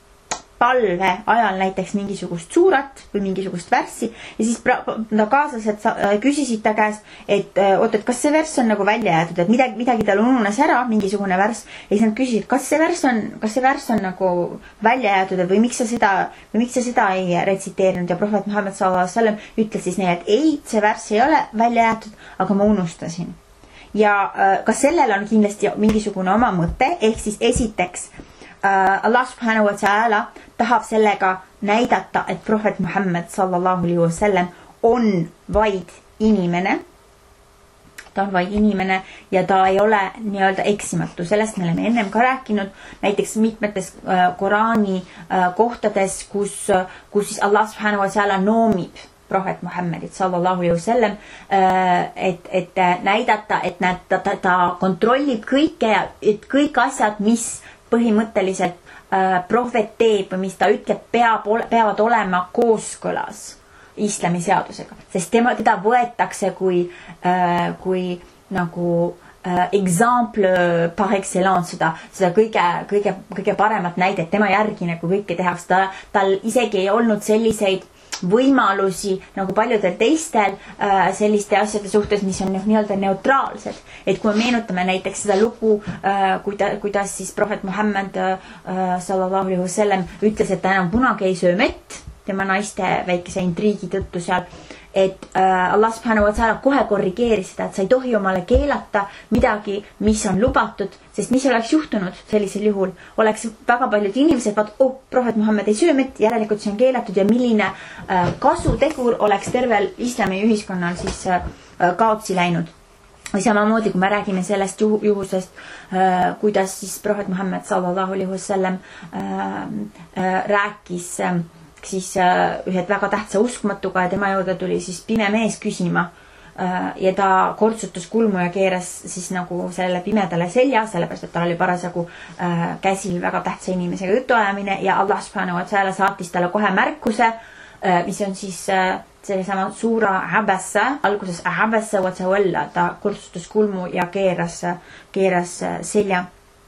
palve ajal näiteks mingisugust suurat või mingisugust värssi ja siis ta kaaslased küsisid ta käes, et oot, et kas see värss on nagu välja jäetud, et midagi, midagi tal ununes ära, mingisugune värss ja siis nad küsisid, kas see värss on, kas see värss on nagu välja jäetud või miks sa seda, või miks sa seda ei retsiteerinud ja prohvet Muhammad sallallahu alaihi wasallam ütles siis neile, et ei, see värss ei ole välja jäetud, aga ma unustasin. Ja ka sellel on kindlasti mingisugune oma mõte, ehk siis esiteks Allah subhanahu wa ta'ala tahab sellega näidata, et prohvet Muhammad sallallahu alaihi wasallam on vaid inimene. Ta on vaid inimene ja ta ei ole nii-öelda eksimatu. Sellest me oleme ennem ka rääkinud, näiteks mitmetes äh, Koraani äh, kohtades, kus, kus siis Allah subhanahu wa ta'ala noomib prohvet Muhammadit sallallahu alaihi wasallam, äh, et, et näidata, et näed, ta, ta, ta kontrollib kõike ja et kõik asjad, mis põhimõtteliselt äh, prohvet teeb või mis ta ütleb, peab, peavad olema kooskõlas islami seadusega, sest tema, teda võetakse kui, äh, kui nagu äh, exemple par excellence, seda, seda kõige, kõige, kõige paremat näidet, tema järgi nagu kõike tehakse, ta, tal isegi ei olnud selliseid võimalusi nagu paljudel teistel äh, selliste asjade suhtes, mis on nii-öelda neutraalsed. Et kui me meenutame näiteks seda lugu, äh, kuida, kuidas siis prohvet Muhammad äh, sallallahu alaihi wasallam ütles, et ta enam kunagi ei söö mett tema naiste väikese intriigi tõttu seal, et äh, Allah subhanahu wa ta'ala kohe korrigeeris seda, et sa ei tohi omale keelata midagi, mis on lubatud, sest mis oleks juhtunud sellisel juhul, oleks väga paljud inimesed, vaat, oh, prohvet Muhammad ei söö mett, järelikult see on keelatud ja milline äh, kasutegur oleks tervel islami ühiskonnal siis äh, kaotsi läinud. Või samamoodi, kui me räägime sellest juhusest, äh, kuidas siis prohvet Muhammad sallallahu alaihi wasallam äh, äh, rääkis äh, siis äh, ühed väga tähtsa uskmatuga ja tema juurde tuli siis pime mees küsima äh, ja ta kortsutas kulmu ja keeras siis nagu sellele pimedale selja, sellepärast, et tal oli parasjagu äh, käsil väga tähtsa inimesega jutuajamine ja Allah subhanahu wa ta'ala saatis talle kohe märkuse, äh, mis on siis äh, sellesama suura Abassa, alguses Abassa wa tawalla, ta kortsutas kulmu ja keeras, keeras äh, selja.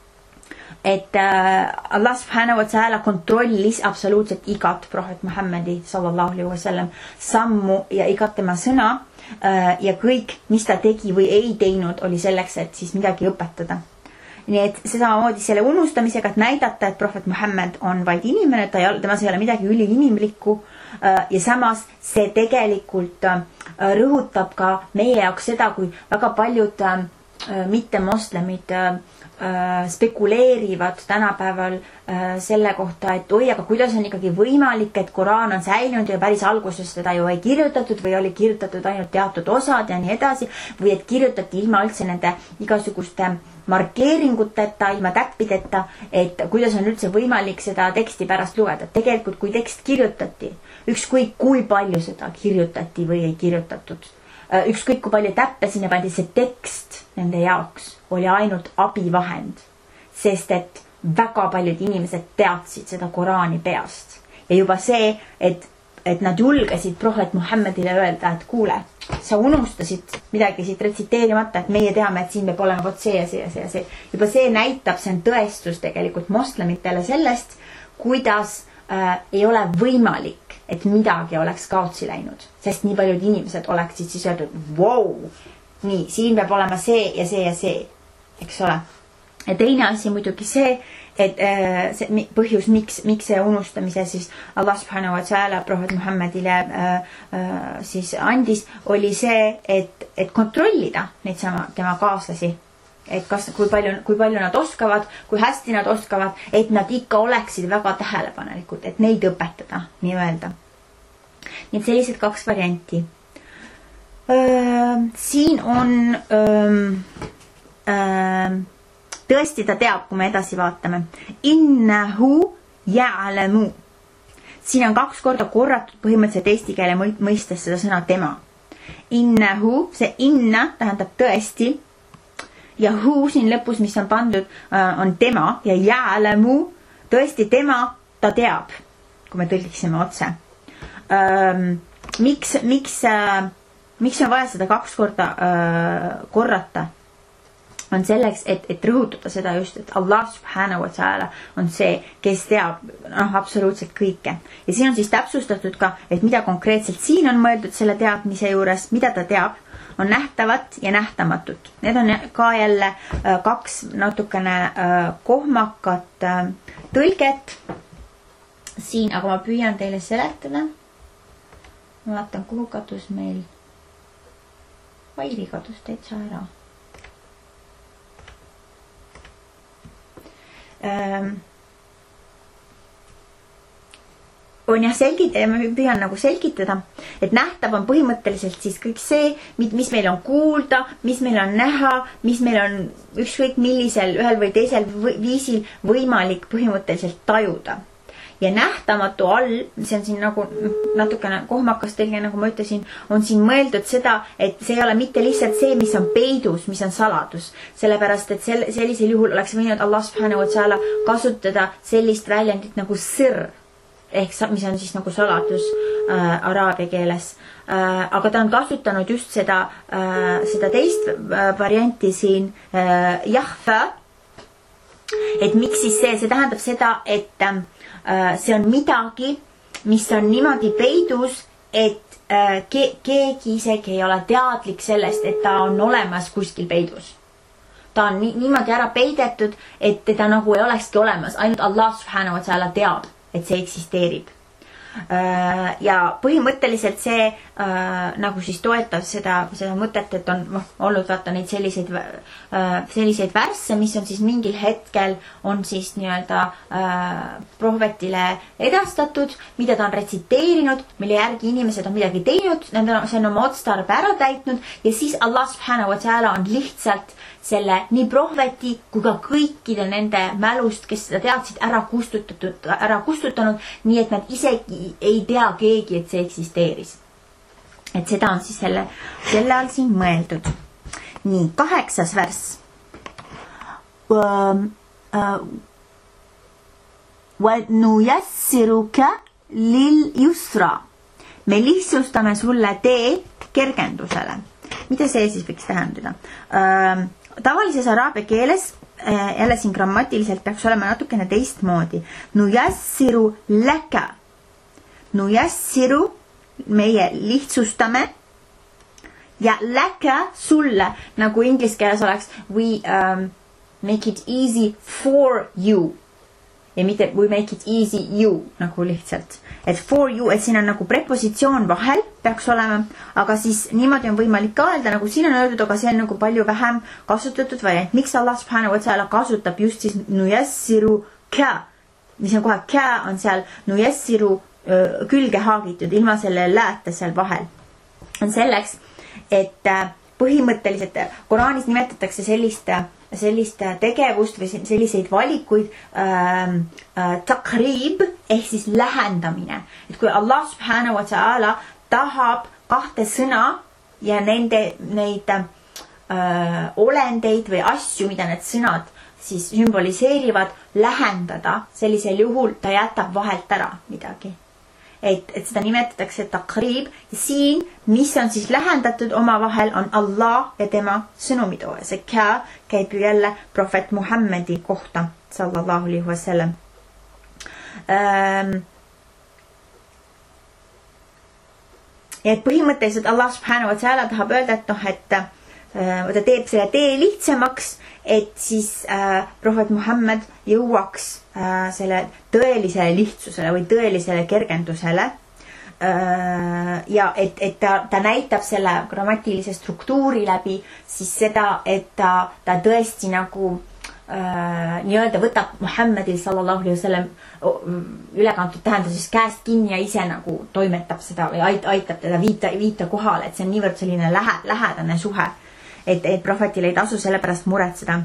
Et äh, Allah subhanahu wa ta'ala kontrollis absoluutselt igat prohvet Muhammadi sallallahu alaihi wasallam sammu ja igat tema sõna äh, ja kõik, mis ta tegi või ei teinud, oli selleks, et siis midagi õpetada. Nii et see samamoodi selle unustamisega, et näidata, et prohvet Muhammad on vaid inimene, ta ei ole, temas ei ole midagi üliinimlikku äh, ja samas see tegelikult äh, rõhutab ka meie jaoks seda, kui väga paljud äh, mitte moslemid spekuleerivad tänapäeval selle kohta, et oi, aga kuidas on ikkagi võimalik, et Koraan on säilinud ja päris alguses teda ju ei kirjutatud või oli kirjutatud ainult teatud osad ja nii edasi, või et kirjutati ilma üldse nende igasuguste markeeringuteta, ilma täppideta, et kuidas on üldse võimalik seda teksti pärast lugeda. Tegelikult, kui tekst kirjutati, ükskõik kui palju seda kirjutati või ei kirjutatud, ükskõik kui palju täppe sinna pandi, see tekst nende jaoks oli ainult abivahend, sest et väga paljud inimesed teadsid seda Koraani peast. Ja juba see, et, et nad julgesid prohvet Muhammedile öelda, et kuule, sa unustasid midagi siit retsiteerimata, et meie teame, et siin peab olema vot see ja see ja see ja see. Juba see näitab, see on tõestus tegelikult moslemitele sellest, kuidas äh, ei ole võimalik, et midagi oleks kaotsi läinud, sest nii paljud inimesed oleksid siis öeldud, wow, nii, siin peab olema see ja see ja see, eks ole. Ja teine asi muidugi see, et äh, see põhjus, miks, miks see unustamise siis Allah subhanahu wa ta'ala prohvet Muhammedile äh, äh, siis andis, oli see, et, et kontrollida neid sama tema kaaslasi. Et kas, kui palju, kui palju nad oskavad, kui hästi nad oskavad, et nad ikka oleksid väga tähelepanelikud, et neid õpetada, nii öelda. Nii et sellised kaks varianti. Öö, siin on öö, öö, tõesti ta teab, kui me edasi vaatame. Innahu ja'lamu. Siin on kaks korda korratud põhimõtteliselt eesti keele mõistes seda sõna tema. Innahu, see inna tähendab tõesti. Ja hu siin lõpus, mis on pandud, on tema ja ja'lamu, tõesti tema, ta teab, kui me tõlgiksime otse. Ähm, miks, miks, äh, miks on vaja seda kaks korda äh, korrata? On selleks, et, et rõhutada seda just, et Allah subhanahu wa ta'ala on see, kes teab noh, absoluutselt kõike. Ja siin on siis täpsustatud ka, et mida konkreetselt siin on mõeldud selle teadmise juures, mida ta teab, on nähtavat ja nähtamatut. Need on ka jälle äh, kaks natukene äh, kohmakat äh, tõlget siin, aga ma püüan teile seletada. Ma vaatan, kuhu kadus meil Vairi kadus täitsa ära. Ähm, on jah selgitada, ma püüan nagu selgitada, et nähtav on põhimõtteliselt siis kõik see, mis meil on kuulda, mis meil on näha, mis meil on ükskõik millisel ühel või teisel viisil võimalik põhimõtteliselt tajuda. Ja nähtamatu all, see on siin nagu natukene kohmakas tõlge, nagu ma ütlesin, on siin mõeldud seda, et see ei ole mitte lihtsalt see, mis on peidus, mis on saladus. Sellepärast, et sel, sellisel juhul oleks võinud Allah subhanahu wa ta'ala kasutada sellist väljendit nagu sir, ehk mis on siis nagu saladus äh, araabia keeles. Äh, aga ta on kasutanud just seda, äh, seda teist äh, varianti siin äh, jahfa. Et miks siis see, see tähendab seda, et äh, see on midagi, mis on niimoodi peidus, et äh, ke keegi isegi ei ole teadlik sellest, et ta on olemas kuskil peidus. Ta on ni niimoodi ära peidetud, et teda nagu ei olekski olemas. Ainult Allah subhanahu wa ta'ala teab, et see eksisteerib. Äh, ja põhimõtteliselt see äh, nagu siis toetab seda, seda mõtet, et on noh, olnud vaata neid selliseid, äh, selliseid värsse, mis on siis mingil hetkel on siis nii-öelda äh, prohvetile edastatud, mida ta on retsiteerinud, mille järgi inimesed on midagi teinud, see on oma otstarbe ära täitnud ja siis Allah subhanahu wa ta'ala on lihtsalt selle nii prohveti kui ka kõikide nende mälust, kes seda teadsid, ära kustutatud, ära kustutanud, nii et nad isegi ei tea keegi, et see eksisteeris. Et seda on siis selle, selle all siin mõeldud. Nii, kaheksas värss. وَنُيَسِّرُكَ لِلْيُسْرَ. Me lihtsustame sulle tee kergendusele. Mida see siis võiks tähendada? Tavalises araabia keeles, jälle siin grammatiliselt peaks olema natukene teistmoodi. Nujassiru läka. Nujassiru, meie lihtsustame. Ja läka sulle, nagu inglise keeles oleks, we um, make it easy for you. ja mitte we make it easy you nagu lihtsalt. Et for you, et siin on nagu prepositsioon vahel peaks olema, aga siis niimoodi on võimalik ka öelda, nagu siin on öeldud, aga see on nagu palju vähem kasutatud variant. Miks Allah subhanahu wa ta'ala kasutab just siis nuyassiru ka, mis on kohe ka on seal nuyassiru külge haagitud ilma selle lääta seal vahel. On selleks, et põhimõtteliselt Koraanis nimetatakse sellist, sellist tegevust või selliseid valikuid äh, äh, taqrib ehk siis lähendamine. Et kui Allah subhanahu wa ta'ala tahab kahte sõna ja nende, neid äh, olendeid või asju, mida need sõnad siis sümboliseerivad, lähendada, sellisel juhul ta jätab vahelt ära midagi. Et, et seda nimetatakse taqrib ja siin, mis on siis lähendatud oma vahel, on Allah ja tema sõnumitooja. See ka käib ju jälle prohvet Muhammedi kohta, sallallahu alaihi wa sallam. Ähm, ja et põhimõtteliselt Allah subhanahu wa ta'ala tahab öelda, et noh, et äh, ta teeb selle tee lihtsamaks, et siis äh, prohvet Muhammad jõuaks äh, selle tõelisele lihtsusele või tõelisele kergendusele äh, ja et, et ta, ta näitab selle grammatilise struktuuri läbi siis seda, et ta, ta tõesti nagu äh, nii-öelda võtab Muhammadil sallallahu alaihi wa sallam ülekantud tähenduses käest kinni ja ise nagu toimetab seda või aitab teda viita, viita kohale, et see on niivõrd selline lähe, lähedane suhe. Et, et prohvetil ei tasu selle pärast muretseda.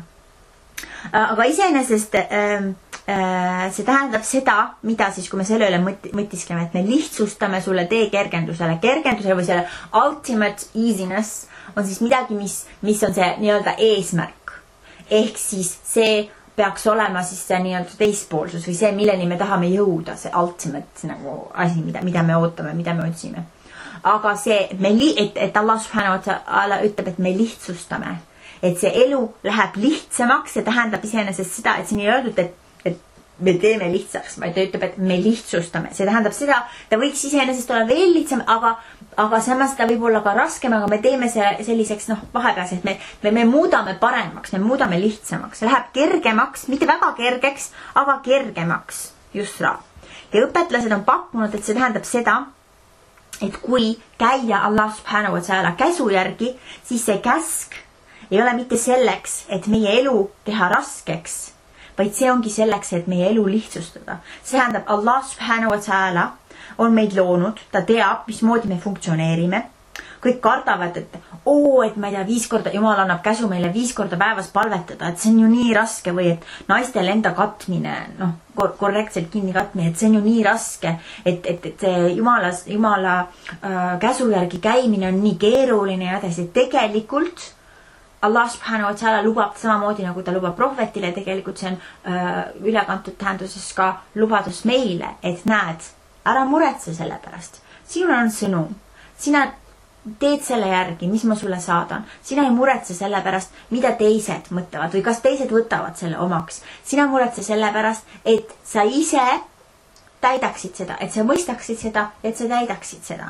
Aga iseenesest äh, äh, see tähendab seda, mida siis, kui me selle üle mõtiskleme, et me lihtsustame sulle tee kergendusele. Kergendusele või selle ultimate easiness on siis midagi, mis, mis on see nii-öelda eesmärk. Ehk siis see peaks olema siis see nii-öelda teispoolsus või see, milleni me tahame jõuda, see ultimate nagu asi, mida, mida me ootame, mida me otsime. Aga see, me li, et, et Allah subhanahu wa ta'ala ütleb, et me lihtsustame. Et see elu läheb lihtsamaks, see tähendab iseenesest seda, et siin ei öeldud, et, et me teeme lihtsaks, vaid ta ütleb, et me lihtsustame. See tähendab seda, ta võiks iseenesest olla veel lihtsam, aga, aga samas ta võib olla ka raskem, aga me teeme see selliseks noh, vahepeals, et me, me, me muudame paremaks, me muudame lihtsamaks. See läheb kergemaks, mitte väga kergeks, aga kergemaks, Jusra. Ja õpetlased on pakkunud, et see tähendab seda, et kui käia Allah subhanahu wa ta'ala käsu järgi, siis see käsk ei ole mitte selleks, et meie elu teha raskeks, vaid see ongi selleks, et meie elu lihtsustada. See tähendab, Allah subhanahu wa ta'ala on meid loonud, ta teab, mismoodi me funktsioneerime. Kõik kardavad, et oo, et ma ei tea, viis korda, Jumal annab käsu meile viis korda päevas palvetada, et see on ju nii raske või et naistel enda katmine, noh, korrektselt kinni katmine, et see on ju nii raske, et, et, et Jumala, Jumala äh, käsu järgi käimine on nii keeruline ja edasi. Tegelikult Allah subhanahu wa ta'ala lubab samamoodi, nagu ta lubab prohvetile, tegelikult see on äh, ülekantud tähenduses ka lubadus meile, et näed, ära muretse selle pärast. Sinul on sõnum, sina teed selle järgi, mis ma sulle saadan. Sina ei muretse selle pärast, mida teised mõtlevad või kas teised võtavad selle omaks. Sina muretse selle pärast, et sa ise täidaksid seda, et sa mõistaksid seda, et sa täidaksid seda.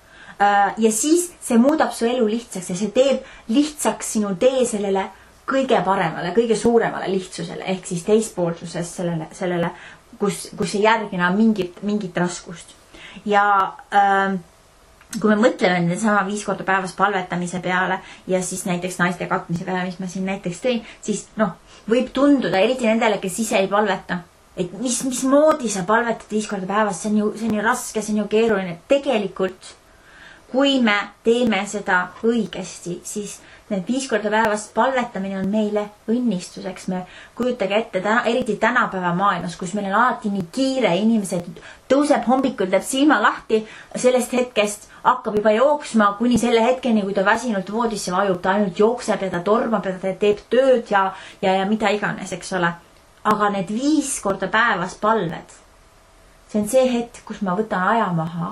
Ja siis see muudab su elu lihtsaks ja see teeb lihtsaks sinu tee sellele kõige paremale, kõige suuremale lihtsusele ehk siis teispoolsuses sellele, sellele kus, kus ei järgina mingit, mingit raskust. Ja äh, kui me mõtleme nende sama viis korda päevas palvetamise peale ja siis näiteks naiste katmise peale, mis ma siin näiteks tõin, siis noh, võib tunduda eriti nendele, kes ise ei palveta, et mis, mis moodi sa palvetad viis korda päevas, see on ju, see on ju raske, see on ju keeruline. Tegelikult, kui me teeme seda õigesti, siis need viis korda päevas palvetamine on meile õnnistuseks. Me kujutage ette, täna, eriti tänapäeva maailmas, kus meil on alati nii kiire, inimesed tõuseb hommikul, teeb silma lahti, sellest hetkest hakkab juba jooksma kuni selle hetkeni, kui ta väsinult voodisse vajub, ta ainult jookseb ja ta tormab ja ta teeb tööd ja, ja, ja mida iganes, eks ole. Aga need viis korda päevas palved, see on see hetk, kus ma võtan aja maha,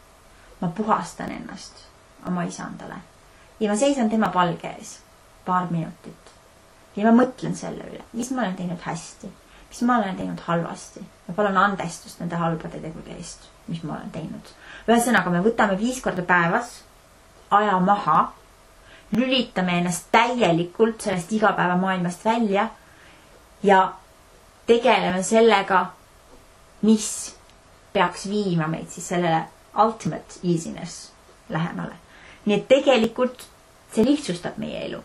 ma puhastan ennast oma isandale ja ma seisan tema palge ees paar minutit ja ma mõtlen selle üle, mis ma olen teinud hästi, mis ma olen teinud halvasti. Ma palun andestust nende halbade tegude eest, mis ma olen teinud. Ühesõnaga, me võtame viis korda päevas aja maha, lülitame ennast täielikult sellest igapäeva maailmast välja ja tegeleme sellega, mis peaks viima meid siis sellele ultimate easiness lähemale. Nii et tegelikult see lihtsustab meie elu.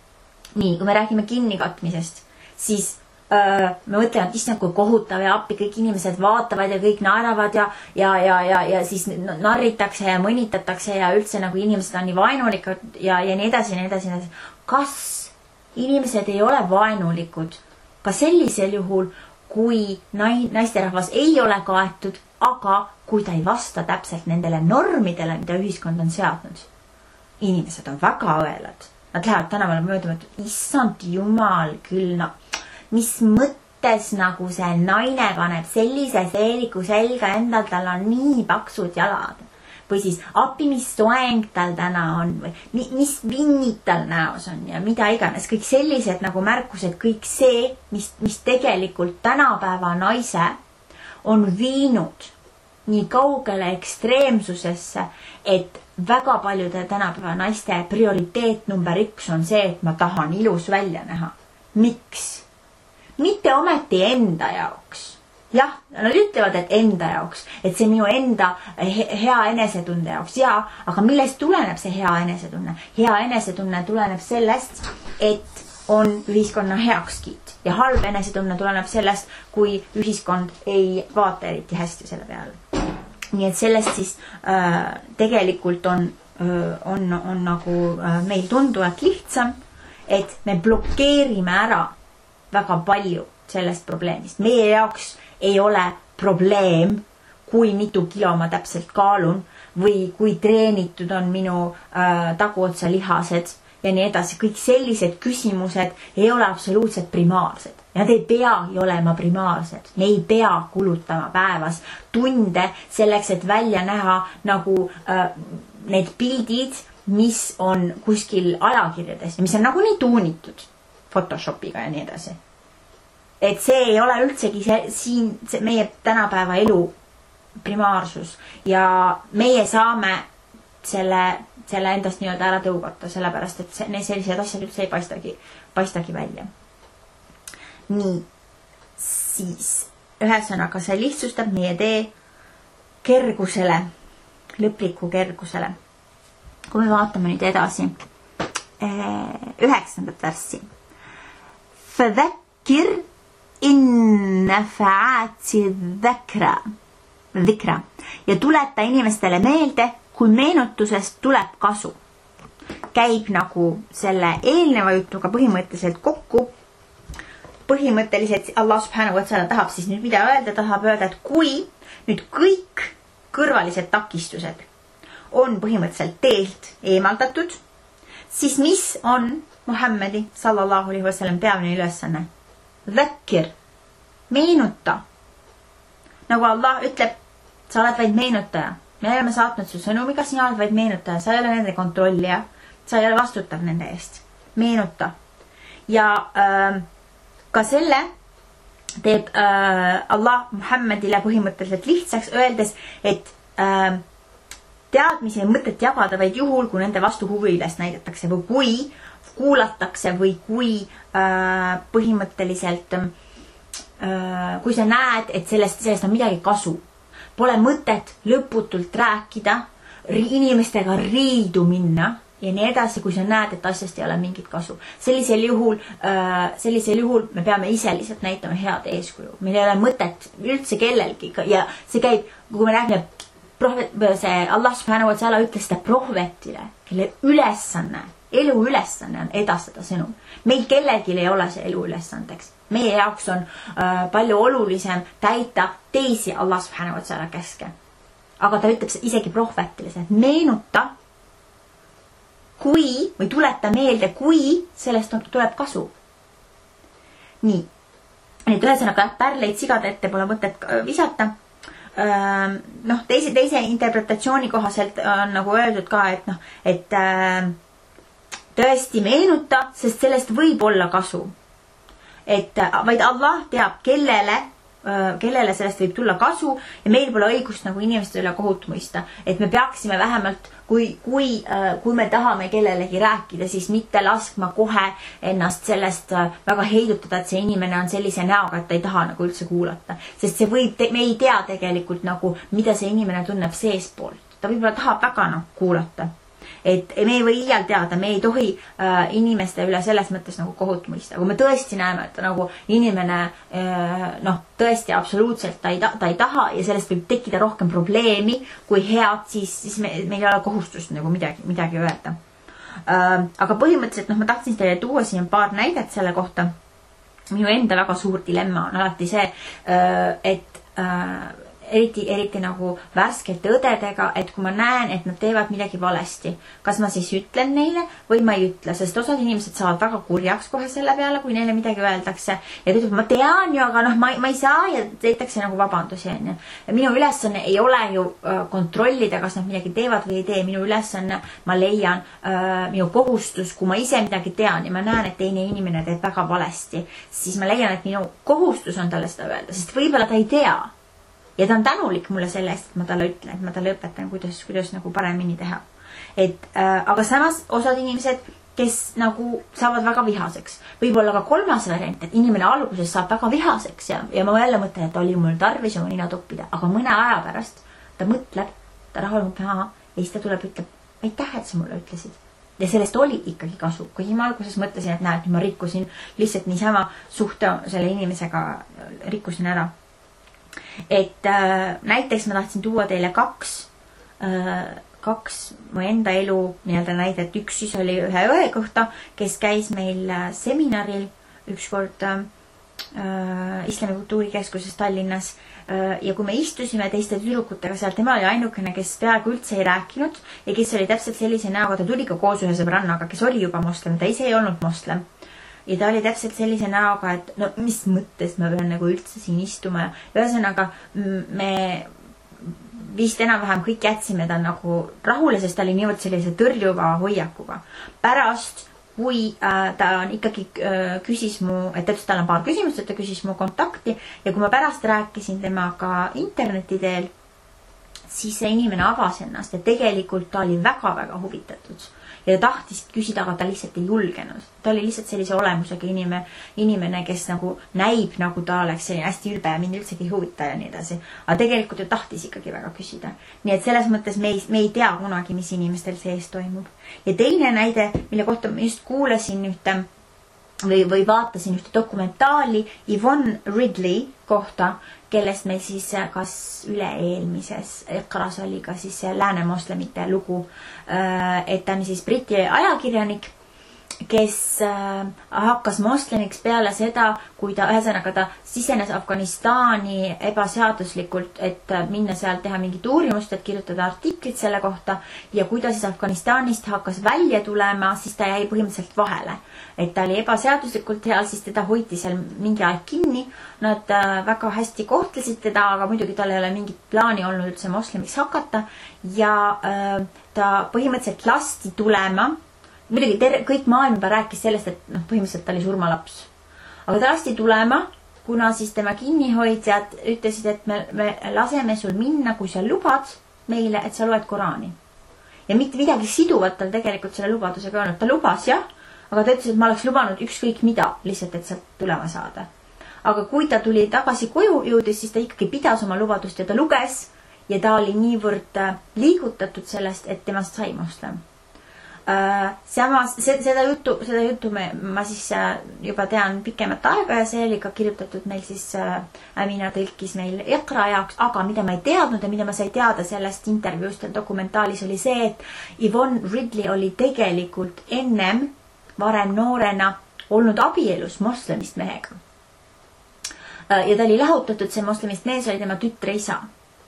Nii, kui me räägime kinnikatmisest, siis öö, me mõtleme, et issand kui kohutav ja appi, kõik inimesed vaatavad ja kõik naeravad ja, ja, ja, ja, ja siis narritakse ja mõnitatakse ja üldse nagu inimesed on nii vaenulikud ja, ja nii edasi, nii edasi, nii edasi. Kas inimesed ei ole vaenulikud ka sellisel juhul, kui naisterahvas ei ole kaetud, aga kui ta ei vasta täpselt nendele normidele, mida ühiskond on seadnud? Inimesed on väga õelad. Nad lähevad tänaval mööduma, et issand jumal küll, no mis mõttes nagu see naine paneb sellise seeliku selga endal, tal on nii paksud jalad. Või siis appi, mis soeng tal täna on või mis vinnid tal näos on ja mida iganes. Kõik sellised nagu märkused, kõik see, mis, mis tegelikult tänapäeva naise on viinud nii kaugele ekstreemsusesse, et väga paljude tänapäeva naiste prioriteet number üks on see, et ma tahan ilus välja näha. Miks? Mitte ometi enda jaoks. Jah, nad ütlevad, et enda jaoks, et see minu enda hea enesetunde jaoks. Ja, aga millest tuleneb see hea enesetunne? Hea enesetunne tuleneb sellest, et on ühiskonna heakskiit. Ja halb enesetunne tuleneb sellest, kui ühiskond ei vaata eriti hästi selle peale. Nii et sellest siis äh, tegelikult on, äh, on, on nagu äh, meil tunduvalt lihtsam, et me blokeerime ära väga palju sellest probleemist. Meie jaoks ei ole probleem, kui mitu kilo ma täpselt kaalun või kui treenitud on minu äh, taguotsa lihased ja nii edasi. Kõik sellised küsimused ei ole absoluutselt primaarsed. Nad ei peagi olema primaarsed. Me ei pea kulutama päevas tunde selleks, et välja näha nagu äh, need pildid, mis on kuskil ajakirjades, mis on nagu nii tuunitud Photoshopiga ja nii edasi. Et see ei ole üldsegi see, siin see meie tänapäeva elu primaarsus ja meie saame selle, selle endast nii-öelda ära tõugata, sellepärast, et see, sellised asjad üldse ei paistagi, paistagi välja. Nii, siis ühesõnaga see lihtsustab meie tee kergusele, lõpliku kergusele. Kui me vaatame nüüd edasi üheksandat värssi. Fadhakkir in nafa'ati dhikra. Dhikra. Ja tuleta inimestele meelde, kui meenutusest tuleb kasu. Käib nagu selle eelneva jutuga põhimõtteliselt kokku. Põhimõtteliselt Allah subhanahu wa ta'ala tahab siis nüüd mida öelda, tahab öelda, et kui nüüd kõik kõrvalised takistused on põhimõtteliselt teelt eemaldatud, siis mis on Muhammedi sallallahu alaihi wa sallam peamine ülesanne? Dhakkir, meenuta. Nagu Allah ütleb, sa oled vaid meenutaja. Me oleme saatnud su sõnumiga, sina oled vaid meenutaja. Sa ei ole nende kontrollija, sa ei ole vastutav nende eest. Meenuta. Ja äh, ka selle teeb äh, Allah Muhammedile põhimõtteliselt lihtsaks, öeldes, et äh, teadmisi ja mõtet jagada vaid juhul, kui nende vastu huvi üles näidatakse või kui kuulatakse või kui äh, põhimõtteliselt äh, kui sa näed, et sellest, sellest on midagi kasu. Pole mõtet lõputult rääkida, inimestega riidu minna ja nii edasi, kui sa näed, et asjast ei ole mingit kasu. Sellisel juhul, äh, sellisel juhul me peame ise lihtsalt näitama head eeskuju. Meil ei ole mõtet üldse kellelgi ja see käib, kui me räägime prohvet, see Allah subhanahu wa ta'ala ütles seda prohvetile, kelle ülesanne, elu ülesanne on edastada sõnum. Meil kellelgi ei ole see elu ülesandeks. Meie jaoks on äh, palju olulisem täita teisi Allah subhanahu wa ta'ala käske. Aga ta ütleb isegi prohvetile, et meenuta, kui, või tuleta meelde, kui sellest on, tuleb kasu. Nii. Nüüd ühesõnaga pärleid sigade ette pole mõtet visata. Äh, noh, teise, teise interpretatsiooni kohaselt on nagu öeldud ka, et noh, et äh, tõesti meenuta, sest sellest võib olla kasu. Et vaid Allah teab, kellele kellele sellest võib tulla kasu ja meil pole õigust nagu inimeste üle kohut mõista. Et me peaksime vähemalt, kui, kui, kui me tahame kellelegi rääkida, siis mitte laskma kohe ennast sellest väga heidutada, et see inimene on sellise näoga, et ta ei taha nagu üldse kuulata. Sest see võib, me ei tea tegelikult nagu, mida see inimene tunneb seespoolt. Ta võib-olla tahab väga nagu kuulata. Et me ei või iial teada, me ei tohi äh, inimeste üle selles mõttes nagu kohut mõista. Kui me tõesti näeme, et nagu inimene äh, noh, tõesti absoluutselt ta ei, ta, ta ei taha ja sellest võib tekkida rohkem probleemi kui head, siis, siis me, meil ei ole kohustust nagu midagi, midagi öelda. Äh, aga põhimõtteliselt noh, ma tahtsin teile tuua siin paar näidet selle kohta. Minu enda väga suur dilemma on alati see, äh, et äh, eriti, eriti nagu värskete õdedega, et kui ma näen, et nad teevad midagi valesti, kas ma siis ütlen neile või ma ei ütle, sest osad inimesed saavad väga kurjaks kohe selle peale, kui neile midagi öeldakse ja ütleb, ma tean ju, aga noh, ma, ma ei saa ja teetakse nagu vabandusi. Minu ülesanne ei ole ju kontrollida, kas nad midagi teevad või ei tee. Minu ülesanne, ma leian, minu kohustus, kui ma ise midagi tean ja ma näen, et teine inimene teeb väga valesti, siis ma leian, et minu kohustus on talle seda öelda, sest võib-olla ta ei tea. Ja ta on tänulik mulle selle eest, et ma talle ütlen, et ma talle õpetan, kuidas, kuidas nagu paremini teha. Et, äh, aga samas osad inimesed, kes nagu saavad väga vihaseks. Võib-olla ka kolmas variant, et inimene alguses saab väga vihaseks ja, ja ma jälle mõtlen, et oli mul tarvis oma nina toppida. Aga mõne aja pärast ta mõtleb, ta rahuleb maha ja siis ta tuleb ütleb, aitäh, et sa mulle ütlesid. Ja sellest oli ikkagi kasu. Kui ma alguses mõtlesin, et näed, ma rikkusin lihtsalt niisama suhte selle inimesega, rikkusin ära. Et äh, näiteks ma tahtsin tuua teile kaks, äh, kaks mu enda elu nii-öelda näidet. Üks siis oli ühe õe kohta, kes käis meil seminaril ükskord äh, Islami kultuurikeskuses Tallinnas äh, ja kui me istusime teiste tüdrukutega seal, tema oli ainukene, kes peaaegu üldse ei rääkinud ja kes oli täpselt sellise näoga, ta tuli ka koos ühe sõbrannaga, kes oli juba moslem, ta ise ei olnud moslem. Ja ta oli täpselt sellise näoga, et no mis mõttes ma pean nagu üldse siin istuma. Ja ühesõnaga me vist enam-vähem kõik jätsime ta nagu rahule, sest ta oli niivõrd sellise tõrjuva hoiakuga. Pärast, kui äh, ta on ikkagi äh, küsis mu, et täpselt tal on paar küsimust, et ta küsis mu kontakti ja kui ma pärast rääkisin temaga interneti teel, siis see inimene avas ennast ja tegelikult ta oli väga-väga huvitatud. Ja ta tahtis küsida, aga ta lihtsalt ei julgenud. Ta oli lihtsalt sellise olemusega inimene, inimene, kes nagu näib, nagu ta oleks hästi ülbe ja mind üldsegi huvita ja nii edasi. Aga tegelikult ta tahtis ikkagi väga küsida. Nii et selles mõttes me ei, me ei tea kunagi, mis inimestel sees toimub. Ja teine näide, mille kohta ma just kuulasin ühte või, või vaatasin ühte dokumentaali Yvonne Ridley kohta, kellest meil siis kas üle-eelmises Iqras oli ka siis läänemoslemite lugu, et ta on siis briti ajakirjanik, kes hakkas moslemiks peale seda, kui ta ühesõnaga ta sisenes Afganistani ebaseaduslikult, et minna seal teha mingit uurimust, et kirjutada artiklit selle kohta ja kui ta siis Afganistanist hakkas välja tulema, siis ta jäi põhimõtteliselt vahele. Et ta oli ebaseaduslikult seal, siis teda hoiti seal mingi aeg kinni. Nad väga hästi kohtlesid teda, aga muidugi tal ei ole mingit plaani olnud üldse moslemiks hakata ja ta põhimõtteliselt lasti tulema. Muidugi ter- kõik maailma rääkis sellest, et noh, põhimõtteliselt ta oli surmalaps. Aga ta lasti tulema, kuna siis tema kinnihoidjad ütlesid, et me, me laseme sul minna, kui sa lubad meile, et sa loed Koraani. Ja mitte midagi siduvat tal tegelikult selle lubadusega olnud. Ta lubas jah, aga ta ütles, et ma oleks lubanud ükskõik mida, lihtsalt, et sealt tulema saada. Aga kui ta tuli tagasi koju jõudis, siis ta ikkagi pidas oma lubadust ja ta luges ja ta oli niivõrd liigutatud sellest, et temast sai moslem. Uh, samas, seda juttu, seda juttu me, ma siis uh, juba tean pikemat aega ja see oli ka kirjutatud meil siis uh, Amina tõlkis meil Iqra jaoks, aga mida ma ei teadnud ja mida ma sai teada sellest intervjuust ja dokumentaalis oli see, et Yvonne Ridley oli tegelikult ennem varem noorena olnud abielus moslemist mehega. Uh, ja ta oli lahutatud, see moslemist mees oli tema tütre isa.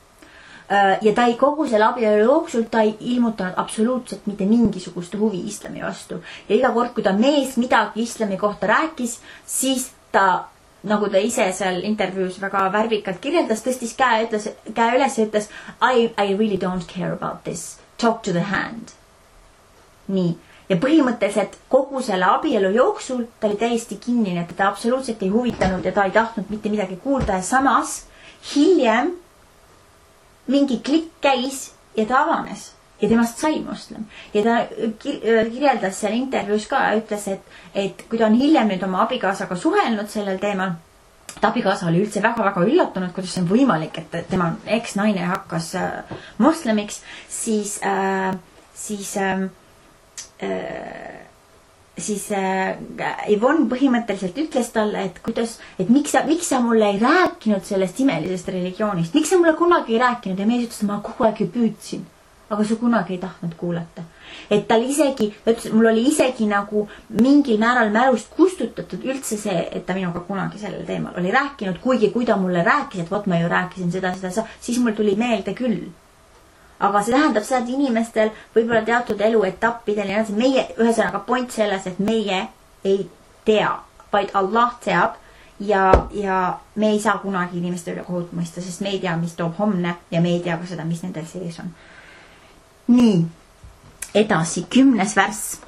Ja ta ei kogu selle abielu jooksul, ta ei ilmutanud absoluutselt mitte mingisugust huvi islami vastu. Ja iga kord, kui ta mees midagi islami kohta rääkis, siis ta, nagu ta ise seal intervjuus väga värvikalt kirjeldas, tõstis käe, ütles, käe üles ja ütles I, I really don't care about this. Talk to the hand. Nii. ja põhimõtteliselt kogu selle abielu jooksul ta oli täiesti kinnine, et ta absoluutselt ei huvitanud ja ta ei tahtnud mitte midagi kuulda ja samas hiljem mingi klikk käis ja ta avanes ja temast sai moslem. Ja ta kirjeldas seal intervjuus ka ja ütles, et, et kui ta on hiljem nüüd oma abikaasaga suhelnud sellel teemal, et abikaasa oli üldse väga-väga üllatunud, kuidas see on võimalik, et tema eks-naine hakkas äh, moslemiks, siis, äh, siis, äh, äh, siis äh, Yvonne põhimõtteliselt ütles talle, et kuidas, et miks sa, miks sa mulle ei rääkinud sellest imelisest religioonist, miks sa mulle kunagi ei rääkinud ja mees ütles, et ma kogu aeg ju püüdsin. Aga sa kunagi ei tahtnud kuulata. Et tal isegi, mul oli isegi nagu mingil määral mälust kustutatud üldse see, et ta minuga kunagi sellel teemal oli rääkinud, kuigi kui ta mulle rääkis, et vot ma ju rääkisin seda, seda, siis mul tuli meelde küll. Aga see tähendab seda, et inimestel võib-olla teatud eluetappidel ja meie, ühesõnaga point selles, et meie ei tea, vaid Allah teab ja, ja me ei saa kunagi inimeste üle kohut mõista, sest me ei tea, mis toob homne ja me ei tea ka seda, mis nendel sees on. Nii, edasi, kümnes värss.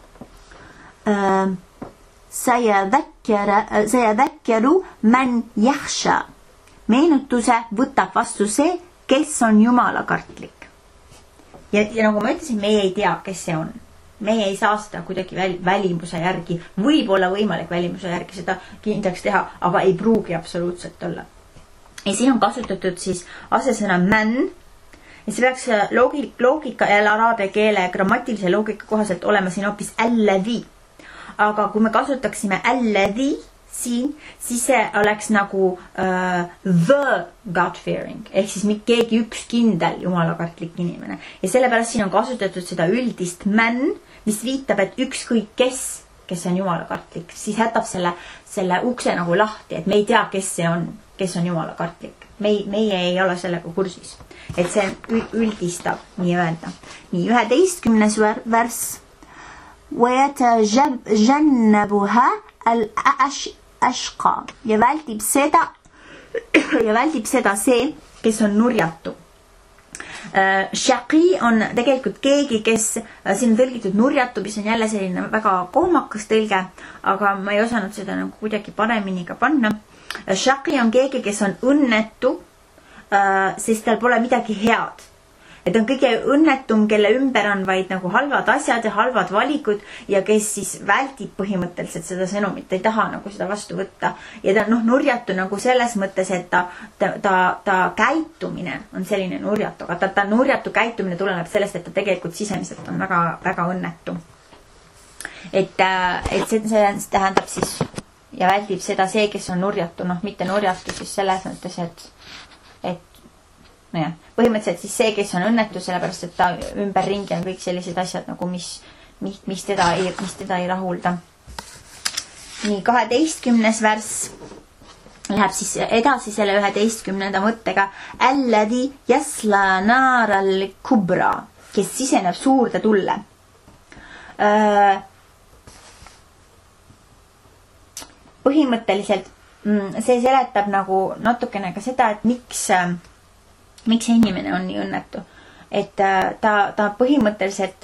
Sayadhakkaru man yakhsha. Meenutuse võtab vastu see, kes on Jumala kartlik. Ja, ja nagu ma ütlesin, meie ei tea, kes see on. Meie ei saa seda kuidagi väl, välimuse järgi, võib olla võimalik välimuse järgi seda kindlaks teha, aga ei pruugi absoluutselt olla. Ja siin on kasutatud siis asesõna man, ja see peaks loogika, loogika ja araabia keele grammatilise loogika kohaselt olema siin hoopis alladhi. Aga kui me kasutaksime alladhi siin, siis see oleks nagu uh, the God-fearing, ehk siis keegi üks kindel jumalakartlik inimene. Ja sellepärast siin on kasutatud seda üldist man, mis viitab, et ükskõik kes, kes on jumalakartlik, siis hätab selle, selle ukse nagu lahti, et me ei tea, kes see on, kes on jumalakartlik. Meie, meie ei ole sellega kursis. Et see üldistab, nii öelda. Nii, üheteistkümnes värss. وَيَتَجَنَّبُهَا الْأَشْقَى ja vältib seda ja vältib seda see, kes on nurjatu. Shaqi on tegelikult keegi, kes siin on tõlgitud nurjatu, mis on jälle selline väga kohmakas tõlge, aga ma ei osanud seda nagu kuidagi paremini ka panna. Shaqi on keegi, kes on õnnetu, sest tal pole midagi head. Et on kõige õnnetum, kelle ümber on vaid nagu halvad asjad ja halvad valikud ja kes siis vältib põhimõtteliselt seda sõnumit, ei taha nagu seda vastu võtta. Ja ta on noh, nurjatu nagu selles mõttes, et ta, ta, ta, ta käitumine on selline nurjatu, aga ta, ta nurjatu käitumine tuleneb sellest, et ta tegelikult sisemiselt on väga, väga õnnetu. Et, et see, see tähendab siis ja vältib seda see, kes on nurjatu, noh, mitte nurjatu siis selles mõttes, et, et nojah, põhimõtteliselt siis see, kes on õnnetu, sellepärast, et ta ümber ringi on kõik sellised asjad, nagu mis, mis, mis, teda, ei, mis teda ei rahulda. Nii, kaheteistkümnes värss läheb siis edasi selle üheteistkümnenda mõttega. Alladhi jasla naaral kubra, kes siseneb suurde tulle. Põhimõtteliselt see seletab nagu natukene ka seda, et miks miks see inimene on nii õnnetu. Et ta, ta põhimõtteliselt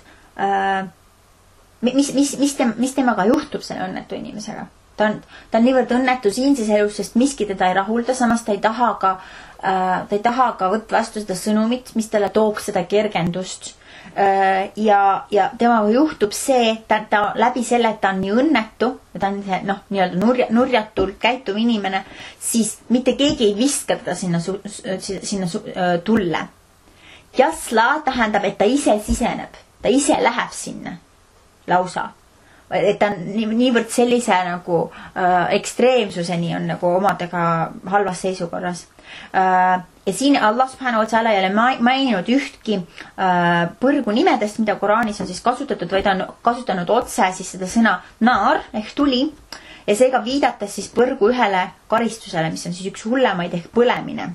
mis, mis, mis, tem, mis temaga juhtub selle õnnetu inimesega. Ta on, ta on niivõrd õnnetu siinses elus, sest miski teda ei rahulda, samas ta ei taha ka, ta ei taha ka võtta vastu seda sõnumit, mis talle tooks seda kergendust. Ja, ja temaga juhtub see, ta, ta läbi selle, et ta on nii õnnetu, ta on see, noh, nii-öelda nurja, nurjatult käituv inimene, siis mitte keegi ei viska teda sinna, su, sinna su, tulle. Jasla tähendab, et ta ise siseneb, ta ise läheb sinna lausa. Et ta on nii, niivõrd sellise nagu äh, ekstreemsuseni on nagu omadega halvas seisukorras. Äh, ja siin Allah subhanahu wa ta'ala ei ole maininud ühtki äh, põrgu nimedest, mida Koraanis on siis kasutatud, vaid on kasutanud otse siis seda sõna naar ehk tuli ja seega viidates siis põrgu ühele karistusele, mis on siis üks hullemaid ehk põlemine.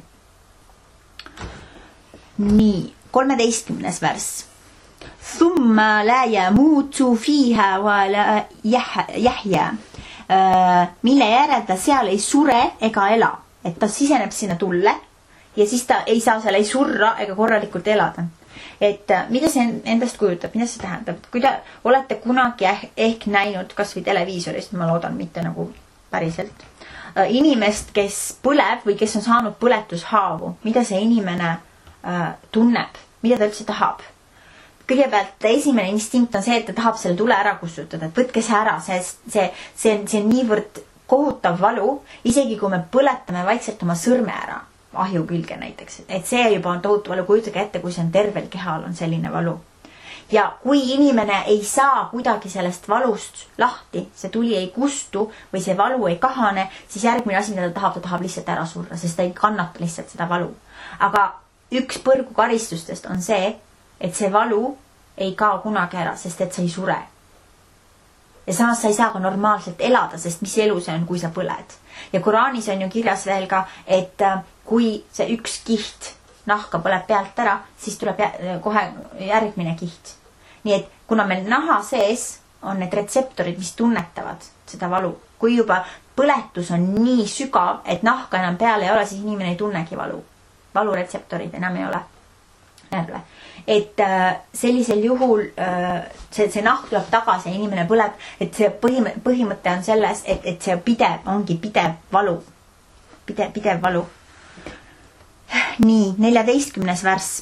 Nii, kolmeteistkümnes värss. Thumma la yamutu fiha wa la yahya, mille järel ta seal ei sure ega ela, et ta siseneb sinna tulle ja siis ta ei saa seal ei surra ega korralikult elada. et mida see endast kujutab, mida see tähendab, kui te olete kunagi ehk näinud kas või televiisorist, ma loodan mitte nagu päriselt, inimest, kes põleb või kes on saanud põletushaavu, mida see inimene äh, tunneb, mida ta üldse tahab. Kõigepealt esimene instinkt on see, et ta tahab selle tule ära kustutada, et võtke see ära, see, see, see, see on niivõrd kohutav valu, isegi kui me põletame vaikselt oma sõrme ära, ahju külge näiteks, et see juba on tohutu valu, kujutage ette, kui see on tervel kehal, on selline valu. Ja kui inimene ei saa kuidagi sellest valust lahti, see tuli ei kustu või see valu ei kahane, siis järgmine asi, mida ta tahab, ta tahab lihtsalt ära surra, sest ta ei kannata lihtsalt seda valu. Aga üks põrgu karistustest on see, et see valu ei kao kunagi ära, sest et sa ei sure. Ja samas sa ei saa ka normaalselt elada, sest mis elu see on, kui sa põled. Ja Koraanis on ju kirjas veel ka, et kui see üks kiht nahka põleb pealt ära, siis tuleb kohe järgmine kiht. Nii et kuna meil naha sees on need retseptorid, mis tunnetavad seda valu, kui juba põletus on nii sügav, et nahka enam peale ei ole, siis inimene ei tunnegi valu. Valuretseptorid enam ei ole. Järve. Et äh, sellisel juhul äh, see, see nahk tuleb tagasi ja inimene põleb, et see põhim- põhimõte on selles, et, et see pidev, ongi pidev valu. Pidev, pidev valu. Nii, neljateistkümnes värss.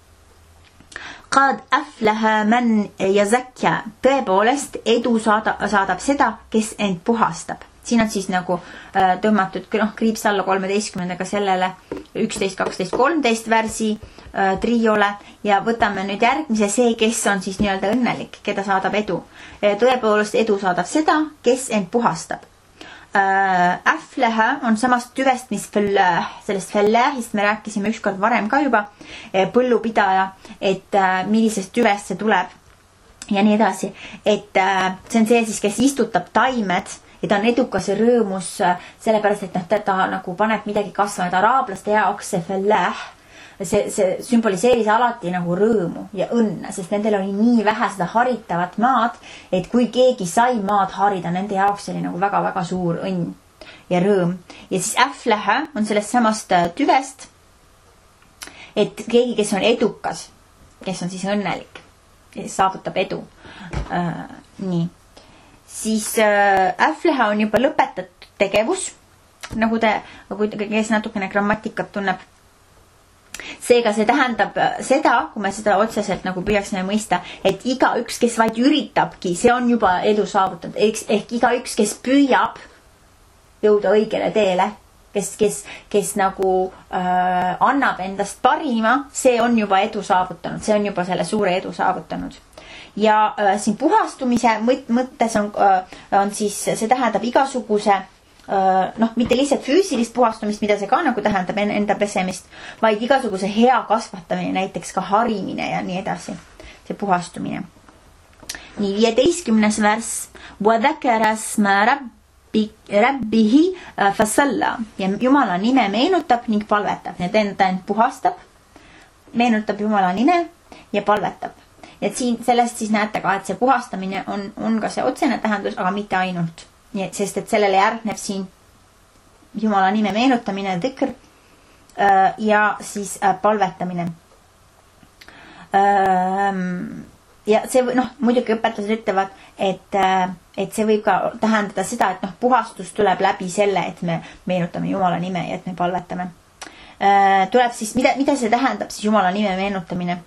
Qad aflaha man yazakka. Tõepoolest edu saada, saadab seda, kes end puhastab. Siin on siis nagu äh, tõmmatud noh, kriips alla kolmeteistkümnendaga sellele üksteist, kaksteist, kolmteist värsi äh, triole ja võtame nüüd järgmise see, kes on siis nii-öelda õnnelik, keda saadab edu. Tõepoolest edu saadab seda, kes end puhastab. Äh, Äfleha on samast tüvest, mis fälläh, sellest fällähist me rääkisime ükskord varem ka juba, põllupidaja, et äh, millisest tüvest see tuleb ja nii edasi. Et äh, see on see siis, kes istutab taimed, ja ta on edukas ja rõõmus, sellepärast, et noh, ta, ta nagu paneb midagi kasvama, et araablaste jaoks see fälläh, see, see sümboliseeris alati nagu rõõmu ja õnne, sest nendel oli nii vähe seda haritavat maad, et kui keegi sai maad harida, nende jaoks oli nagu väga-väga suur õnn ja rõõm. Ja siis äflähä on sellest samast tüvest, et keegi, kes on edukas, kes on siis õnnelik, saavutab edu. Äh, nii. Siis äh, äfleha on juba lõpetatud tegevus, nagu te, kes natukene grammatikat tunneb. Seega see tähendab seda, kui me seda otseselt nagu püüaksime mõista, et iga üks, kes vaid üritabki, see on juba edu saavutanud. Ehk, ehk iga üks, kes püüab jõuda õigele teele, kes, kes, kes nagu äh, annab endast parima, see on juba edu saavutanud, see on juba selle suure edu saavutanud. Ja äh, siin puhastumise mõttes on, äh, on siis, see tähendab igasuguse, äh, noh, mitte lihtsalt füüsilist puhastumist, mida see ka nagu tähendab enda pesemist, vaid igasuguse hea kasvatamine, näiteks ka harimine ja nii edasi, see puhastumine. Nii, viieteistkümnes värss. وَذَكَرَ اسْمَ رَبِّهِ فَصَلَّى. Ja Jumala nime meenutab ning palvetab. Need enda end puhastab, meenutab Jumala nime ja palvetab. Et siin sellest siis näete ka, et see puhastamine on, on ka see otsene tähendus, aga mitte ainult. Nii, sest et sellele järgneb siin Jumala nime meenutamine, dhikr ja siis palvetamine. Ja see, noh, muidugi õpetlased ütlevad, et, et see võib ka tähendada seda, et noh, puhastus tuleb läbi selle, et me meenutame Jumala nime ja et me palvetame. Tuleb siis, mida, mida see tähendab siis Jumala nime meenutamine?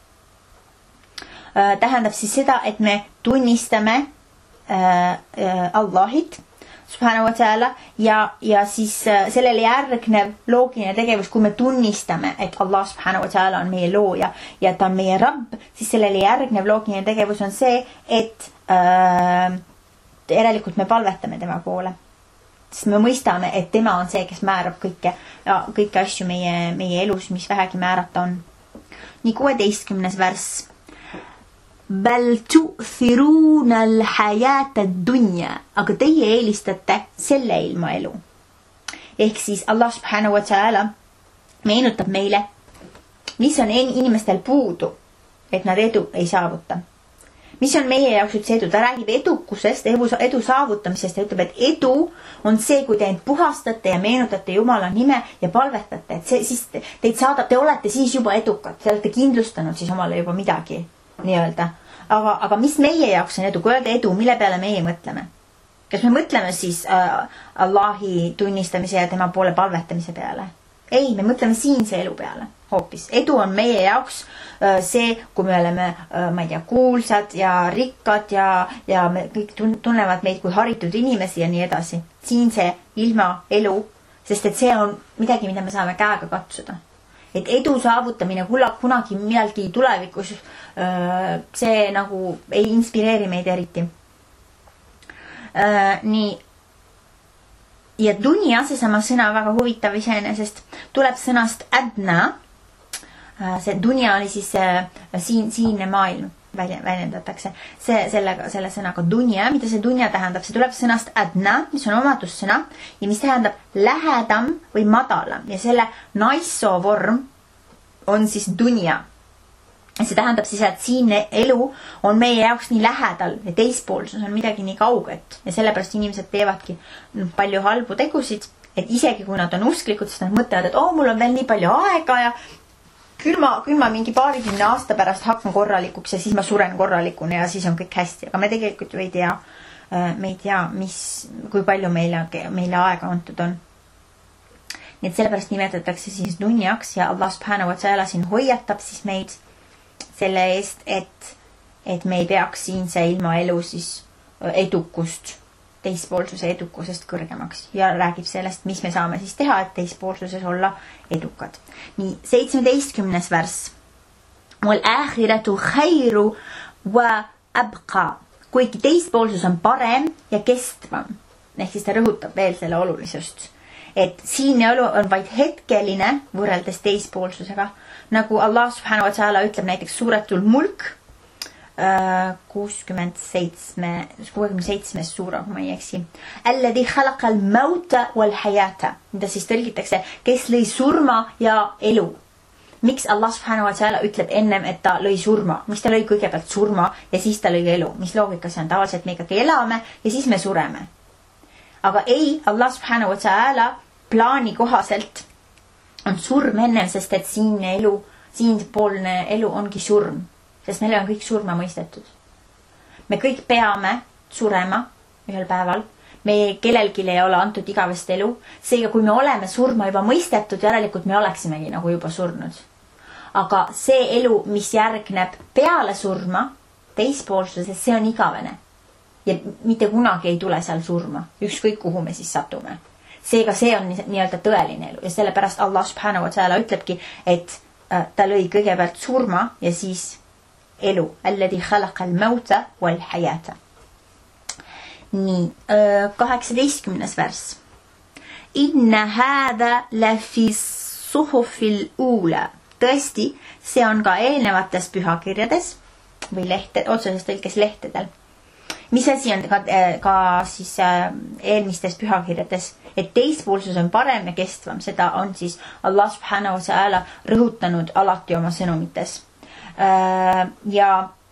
Tähendab siis seda, et me tunnistame äh, äh, Allahit subhanahu wa ta'ala ja, ja siis äh, sellele järgnev loogiline tegevus, kui me tunnistame, et Allah subhanahu wa ta'ala on meie looja ja ta on meie rabb, siis sellele järgnev loogiline tegevus on see, et äh, järelikult me palvetame tema poole. Sest me mõistame, et tema on see, kes määrab kõike, ja kõike asju meie, meie elus, mis vähegi määrata on. Nii kuueteistkümnes värss. Bal tu'thiruna al-hayata ad-dunya, aga teie eelistate selle ilma elu. Ehk siis Allah subhanahu wa ta'ala meenutab meile, mis on inimestel puudu, et nad edu ei saavuta. mis on meie jaoks üldse edu? Ta räägib edukusest, edu, edu saavutamisest ja ütleb, et edu on see, kui te end puhastate ja meenutate Jumala nime ja palvetate, et see siis teid saadab, te olete siis juba edukad, te olete kindlustanud siis omale juba midagi nii-öelda. Aga, aga mis meie jaoks on edu? Kui öelda edu, mille peale meie mõtleme? Kas me mõtleme siis äh, Allahi tunnistamise ja tema poole palvetamise peale? Ei, me mõtleme siinse elu peale hoopis. Edu on meie jaoks äh, see, kui me oleme, äh, ma ei tea, kuulsad ja rikkad ja, ja me kõik tunnevad meid kui haritud inimesi ja nii edasi. Siin see ilma elu, sest et see on midagi, mida me saame käega katsuda. Et edu saavutamine kunagi millalgi tulevikus, äh, see nagu ei inspireeri meid eriti. Uh, nii ja dunia, see sama sõna väga huvitav iseenesest, tuleb sõnast adna. Uh, see dunia oli siis uh, siin, siinne maailm väljendatakse see, sellega, selle sõnaga dunia. Mida see dunia tähendab? See tuleb sõnast adna, mis on omadussõna ja mis tähendab lähedam või madalam ja selle naissoo vorm on siis dunia. See tähendab siis, et siinne elu on meie jaoks nii lähedal ja teispoolsus on midagi nii kauget ja sellepärast inimesed teevadki palju halbu tegusid, et isegi kui nad on usklikud, siis nad mõtlevad, et oh, mul on veel nii palju aega ja küll ma, küll ma mingi paarikümne aasta pärast hakkan korralikuks ja siis ma suren korralikuna ja siis on kõik hästi. Aga me tegelikult ju ei tea, me ei tea, mis, kui palju meile, meile aega antud on. Nii et sellepärast nimetatakse siis dunjaks ja Allah subhanahu wa ta'ala siin hoiatab siis meid selle eest, et, et me ei peaks siinse ilma elu siis edukust, teispoolsuse edukusest kõrgemaks ja räägib sellest, mis me saame siis teha, et teispoolsuses olla edukad. Nii, seitsmeteistkümnes värss. Wal aakhiratu khairu wa abqa. Kuigi teispoolsus on parem ja kestvam. Ehk siis ta rõhutab veel selle olulisust. Et siinne elu on vaid hetkeline võrreldes teispoolsusega. Nagu Allah subhanahu wa ta'ala ütleb näiteks suuratul mulk kuuskümmend seitse, kuuekümne seitsmes suura, kui ma ei eksi. Alladhi khalaqal mauta wal hayata. Mida siis tõlgitakse, kes lõi surma ja elu. Miks Allah subhanahu wa ta'ala ütleb ennem, et ta lõi surma? Miks ta lõi kõigepealt surma ja siis ta lõi elu? Mis loogika see on? Tavaliselt me ikkagi elame ja siis me sureme. Aga ei, Allah subhanahu wa ta'ala plaani kohaselt on surm ennem, sest et siinne elu, siinpoolne elu ongi surm. Sest meile on kõik surma mõistetud. Me kõik peame surema ühel päeval. Me kellelgi ei ole antud igavest elu. Seega, kui me oleme surma juba mõistetud, järelikult me oleksimegi nagu juba surnud. Aga see elu, mis järgneb peale surma, teispoolsuses, see on igavene. Ja mitte kunagi ei tule seal surma. Ükskõik kuhu me siis satume. Seega see on nii-öelda tõeline elu ja sellepärast Allah subhanahu wa ta'ala ütlebki, et ta lõi kõigepealt surma ja siis elu. Alladhi khalaqal mauta wal hayata. Nii, kaheksateistkümnes värss. Inna hada lafi suhufil uula. Tõesti, see on ka eelnevates pühakirjades või lehte, otseses tõlkes lehtedel. Mis asi on ka, ka siis eelmistes pühakirjades, et teispoolsus on parem ja kestvam. Seda on siis Allah subhanahu wa ta'ala rõhutanud alati oma sõnumites. Ja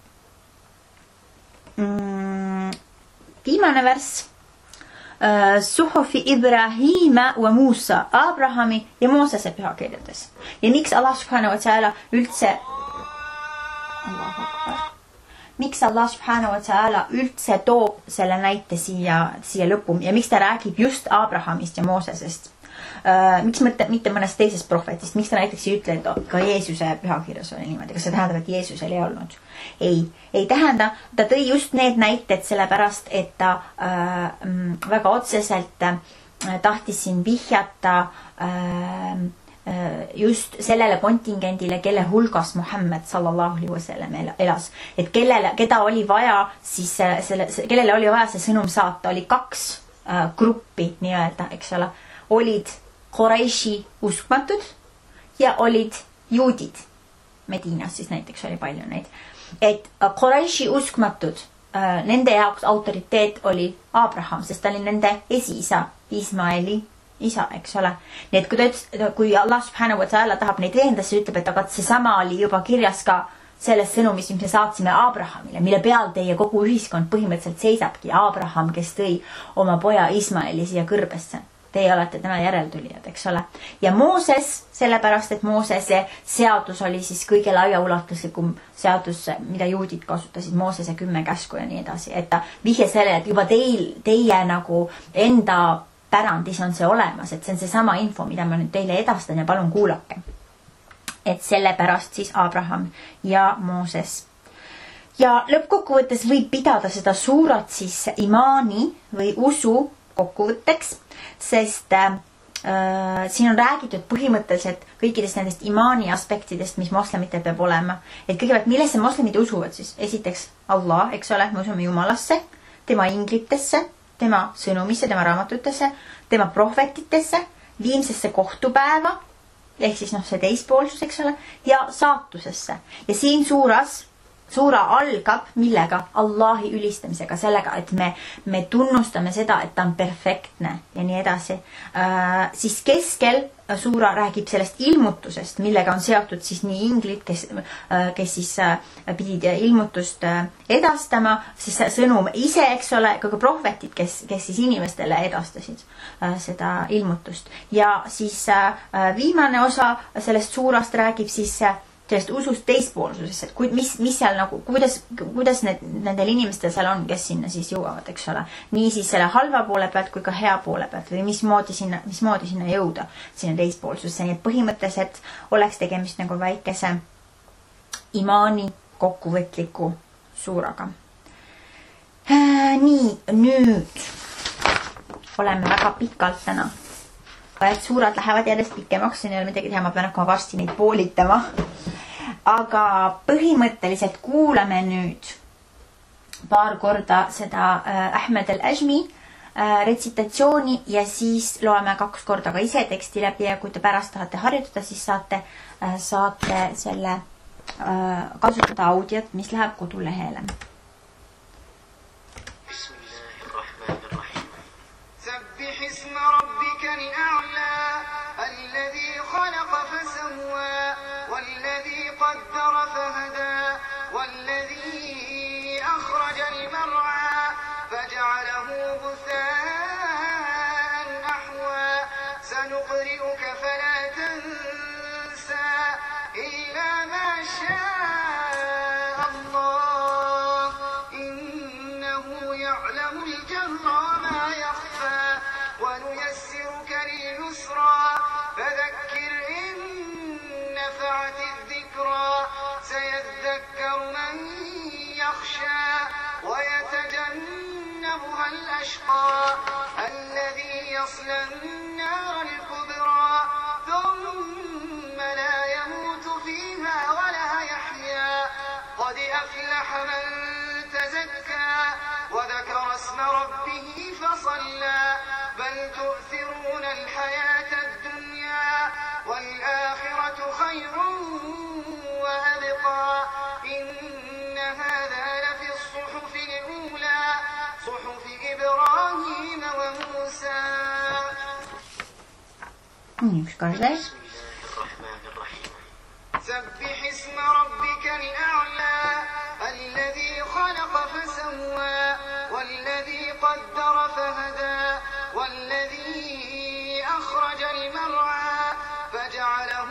mm, viimane värss. Suhufi Ibrahima wa Musa, Abrahami ja Moosese pühakirjades. Ja miks Allah subhanahu wa ta'ala üldse Allahu akbar. Miks Allah subhanahu wa ta'ala üldse toob selle näite siia, siia lõppu ja miks ta räägib just Abrahamist ja Moosesest? Uh, miks mõtte, mitte mõnest teisest prohvetist? Miks ta näiteks ei ütle, et ka Jeesuse pühakirjas oli niimoodi? Kas see tähendab, et Jeesusel ei olnud? Ei, ei tähenda. Ta tõi just need näited sellepärast, et ta uh, väga otseselt uh, tahtis siin vihjata uh, just sellele kontingendile, kelle hulgas Muhammad sallallahu alaihi wasallam elas. Et kellele, keda oli vaja siis selle, kellele oli vaja see sõnum saata, oli kaks äh, gruppi nii-öelda, eks ole. Olid Quraishi uskmatud ja olid juudid. Medinas siis näiteks oli palju neid. Et äh, Quraishi uskmatud, äh, nende jaoks autoriteet oli Abraham, sest ta oli nende esiisa Ismaeli isa, eks ole. Nii et kui, ta ütles, kui Allah subhanahu wa ta'ala tahab neid veenda, siis ütleb, et aga see sama oli juba kirjas ka selles sõnumis, mis me saatsime Abrahamile, mille peal teie kogu ühiskond põhimõtteliselt seisabki. Abraham, kes tõi oma poja Ismaeli siia kõrbesse. Teie olete tema järeltulijad, eks ole. Ja Mooses, sellepärast, et Moosese seadus oli siis kõige laiaulatuslikum seadus, mida juudid kasutasid, Moosese kümme käsku ja nii edasi. Et ta vihje selle, et juba teil, teie nagu enda pärandis on see olemas, et see on see sama info, mida ma nüüd teile edastan ja palun kuulake. Et sellepärast siis Abraham ja Mooses. Ja lõppkokkuvõttes võib pidada seda suurat siis imaani või usu kokkuvõtteks, sest äh, siin on räägitud põhimõtteliselt kõikidest nendest imaani aspektidest, mis moslemitel peab olema. Et kõigepealt, millesse moslemid usuvad siis? Esiteks Allah, eks ole, me usume Jumalasse, tema inglitesse, tema sõnumisse, tema raamatutesse, tema prohvetitesse, viimsesse kohtupäeva, ehk siis noh, see teispoolsus, eks ole, ja saatusesse. Ja siin suuras, suura algab millega? Allahi ülistamisega, sellega, et me, me tunnustame seda, et ta on perfektne ja nii edasi. Äh, siis keskel suura räägib sellest ilmutusest, millega on seotud siis nii inglid, kes, kes siis pidid ilmutust edastama, siis sõnum ise, eks ole, ka prohvetid, kes, kes siis inimestele edastasid seda ilmutust. Ja siis viimane osa sellest suurast räägib siis sellest usust teispoolsusest, et mis, mis seal nagu, kuidas, kuidas need, nendel inimestel seal on, kes sinna siis jõuavad, eks ole. Nii siis selle halva poole pealt kui ka hea poole pealt või mismoodi sinna, mismoodi sinna jõuda sinna teispoolsusesse. Nii et põhimõtteliselt oleks tegemist nagu väikese imaani kokkuvõtliku suuraga. Nii, nüüd oleme väga pikalt täna. Et suurad lähevad järjest pikemaks, siin ei ole midagi teha, ma pean hakkama varsti neid poolitama. Aga põhimõtteliselt kuulame nüüd paar korda seda Ahmed al-Ajmi retsitatsiooni ja siis loeme kaks korda ka ise teksti läbi ja kui te pärast tahate harjutada, siis saate, saate selle kasutada audiot, mis läheb kodulehele. قدر فهدى والذي أخرج المرعى فجعله غثاء أحوى سنقرئك فلا تنسى إلا ما شاء الله إنه يعلم الجهر وما يخفى ونيسرك لليسرى فذكر إن نفعت الذكرى سيذكر من يخشى ويتجنبها الأشقى الذي يصلى النار الكبرى ثم لا يموت فيها ولا يحيا قد أفلح من تزكى وذكر اسم ربه فصلى بل تؤثرون الحياة الدنيا والآخرة خير وأبقى إن هذا لفي الصحف الأولى صحف إبراهيم وموسى. سبح اسم ربك الأعلى الذي خلق فسوى والذي قدر فهدى والذي أخرج المرعى فجعله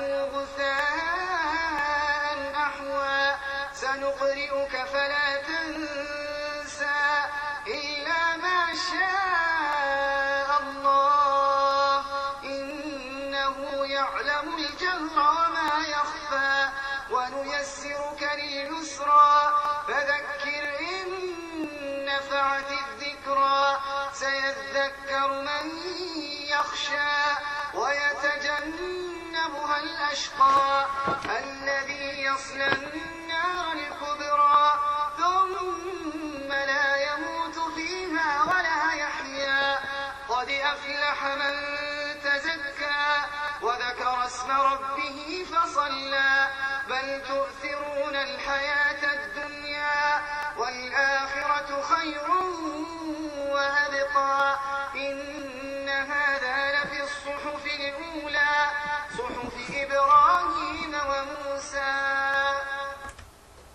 غثاء أحوى سنقرئك فلا تنسى إلا ما شاء الله إنه يعلم الجهر وما يخفى ونيسرك لليسرى فذكر إن نفعت الذكرى سيذكر من يخشى ويتجنبها الأشقى الذي يصلى النار الكبرى ثم لا يموت فيها ولا يحيا قد أفلح من تزكى وذكر اسم ربه فصلى بل تؤثرون الحياة الدنيا والآخرة خير وأبقى إن هذا لفي الصحف الأولى صحف إبراهيم وموسى.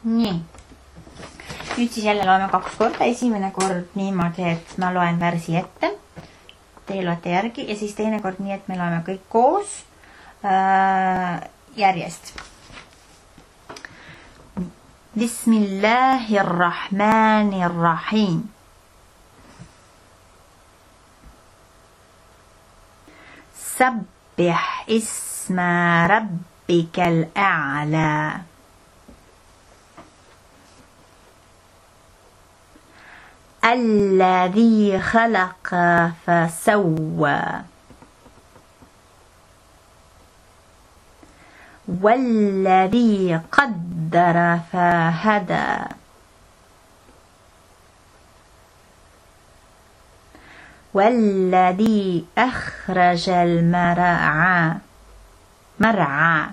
nii. Nüüd siis jälle loeme kaks korda. Esimene kord niimoodi, et ma loen versi ette. Teie loete järgi ja siis teine kord nii, et me loeme kõik koos äh, järjest. Bismillahirrahmanirrahim. Sabbih isma rabbikal a'la. الذي خلق فسوى والذي قدر فهدى والذي أخرج المرعى مرعى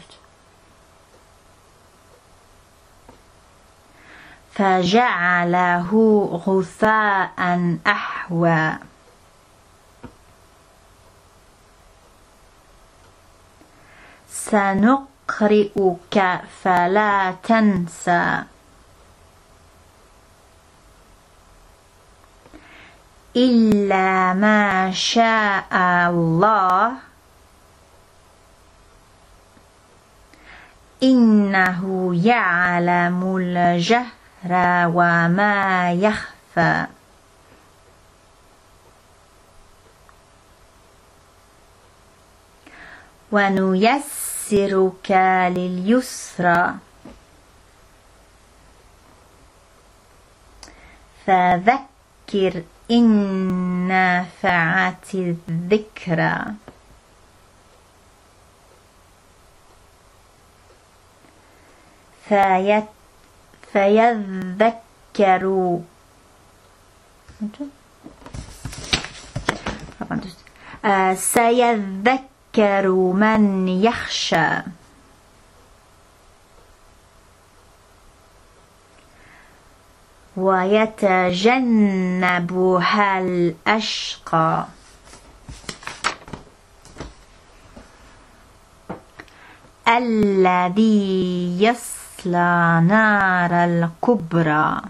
فجعله غثاء أحوى سنقرئك فلا تنسى إلا ما شاء الله إنه يعلم الجهر وما يخفى ونيسرك لليسرى فذكر إن نفعت الذكرى فيت فيذكروا آه سيذكر من يخشى ويتجنبها الأشقى الذي يصلى نار الكبرى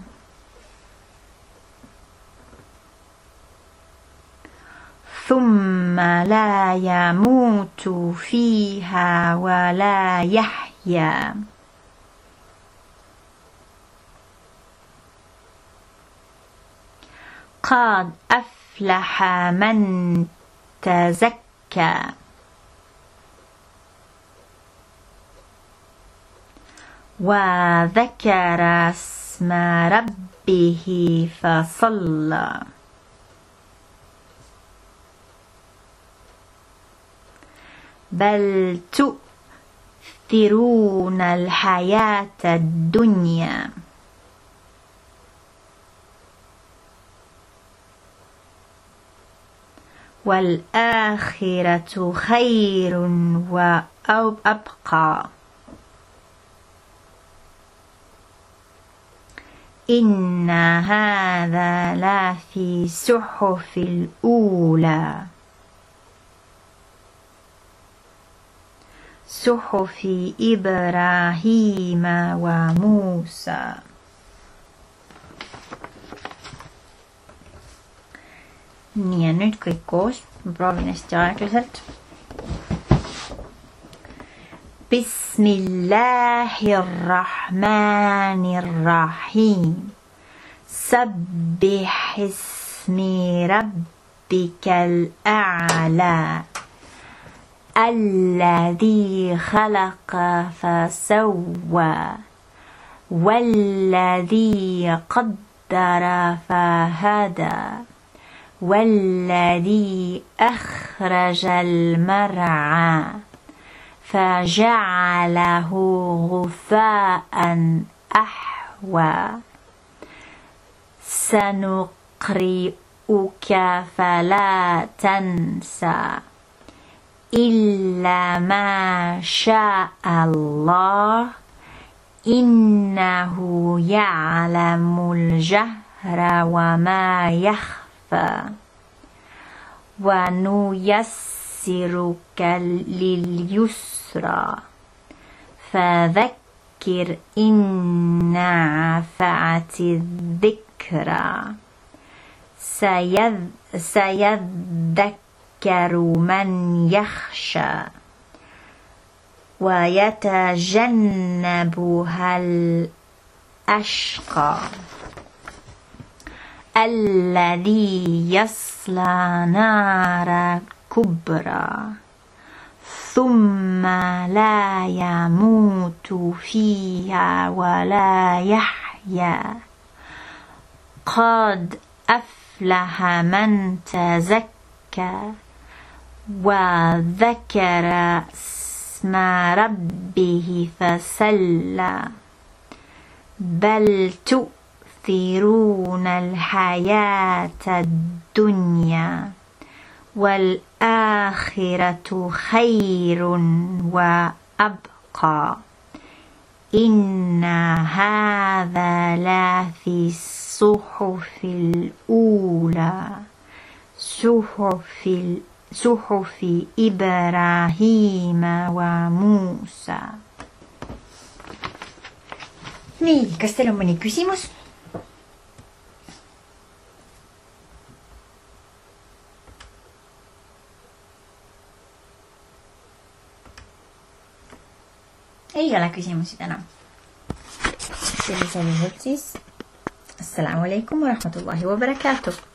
ثم لا يموت فيها ولا يحيا قد أفلح من تزكى وذكر اسم ربه فصلى بل تؤثرون الحياة الدنيا والآخرة خير وأبقى إن هذا لا في صحف الأولى صحف إبراهيم وموسى. nii ja nüüd kõik koos, ma proovin hästi aeglaselt. Bismillahirrahmanirrahim. Sabbih ismi rabbikal a'la. الذي خلق فسوى والذي قدر فهدى والذي أخرج المرعى فجعله غثاء أحوى سنقرئك فلا تنسى إلا ما شاء الله إنه يعلم الجهر وما يخفى ونيسرك لليسرى فذكر فذكر إن نفعت الذكرى سيذ سيذكر من يخشى ويتجنبها الأشقى الذي يصلى نار كبرى ثم لا يموت فيها ولا يحيا قد أفلح من تزكى وذكر اسم ربه فصلى بل تؤثرون الحياة الدنيا والآخرة خير وأبقى إن هذا لفي الصحف الأولى صحف صحف إبراهيم وموسى. nii, kas teil on mõni küsimus? ei ole küsimusi täna. sellisel juhul siis assalamu alaikum wa rahmatullahi wa barakatuh.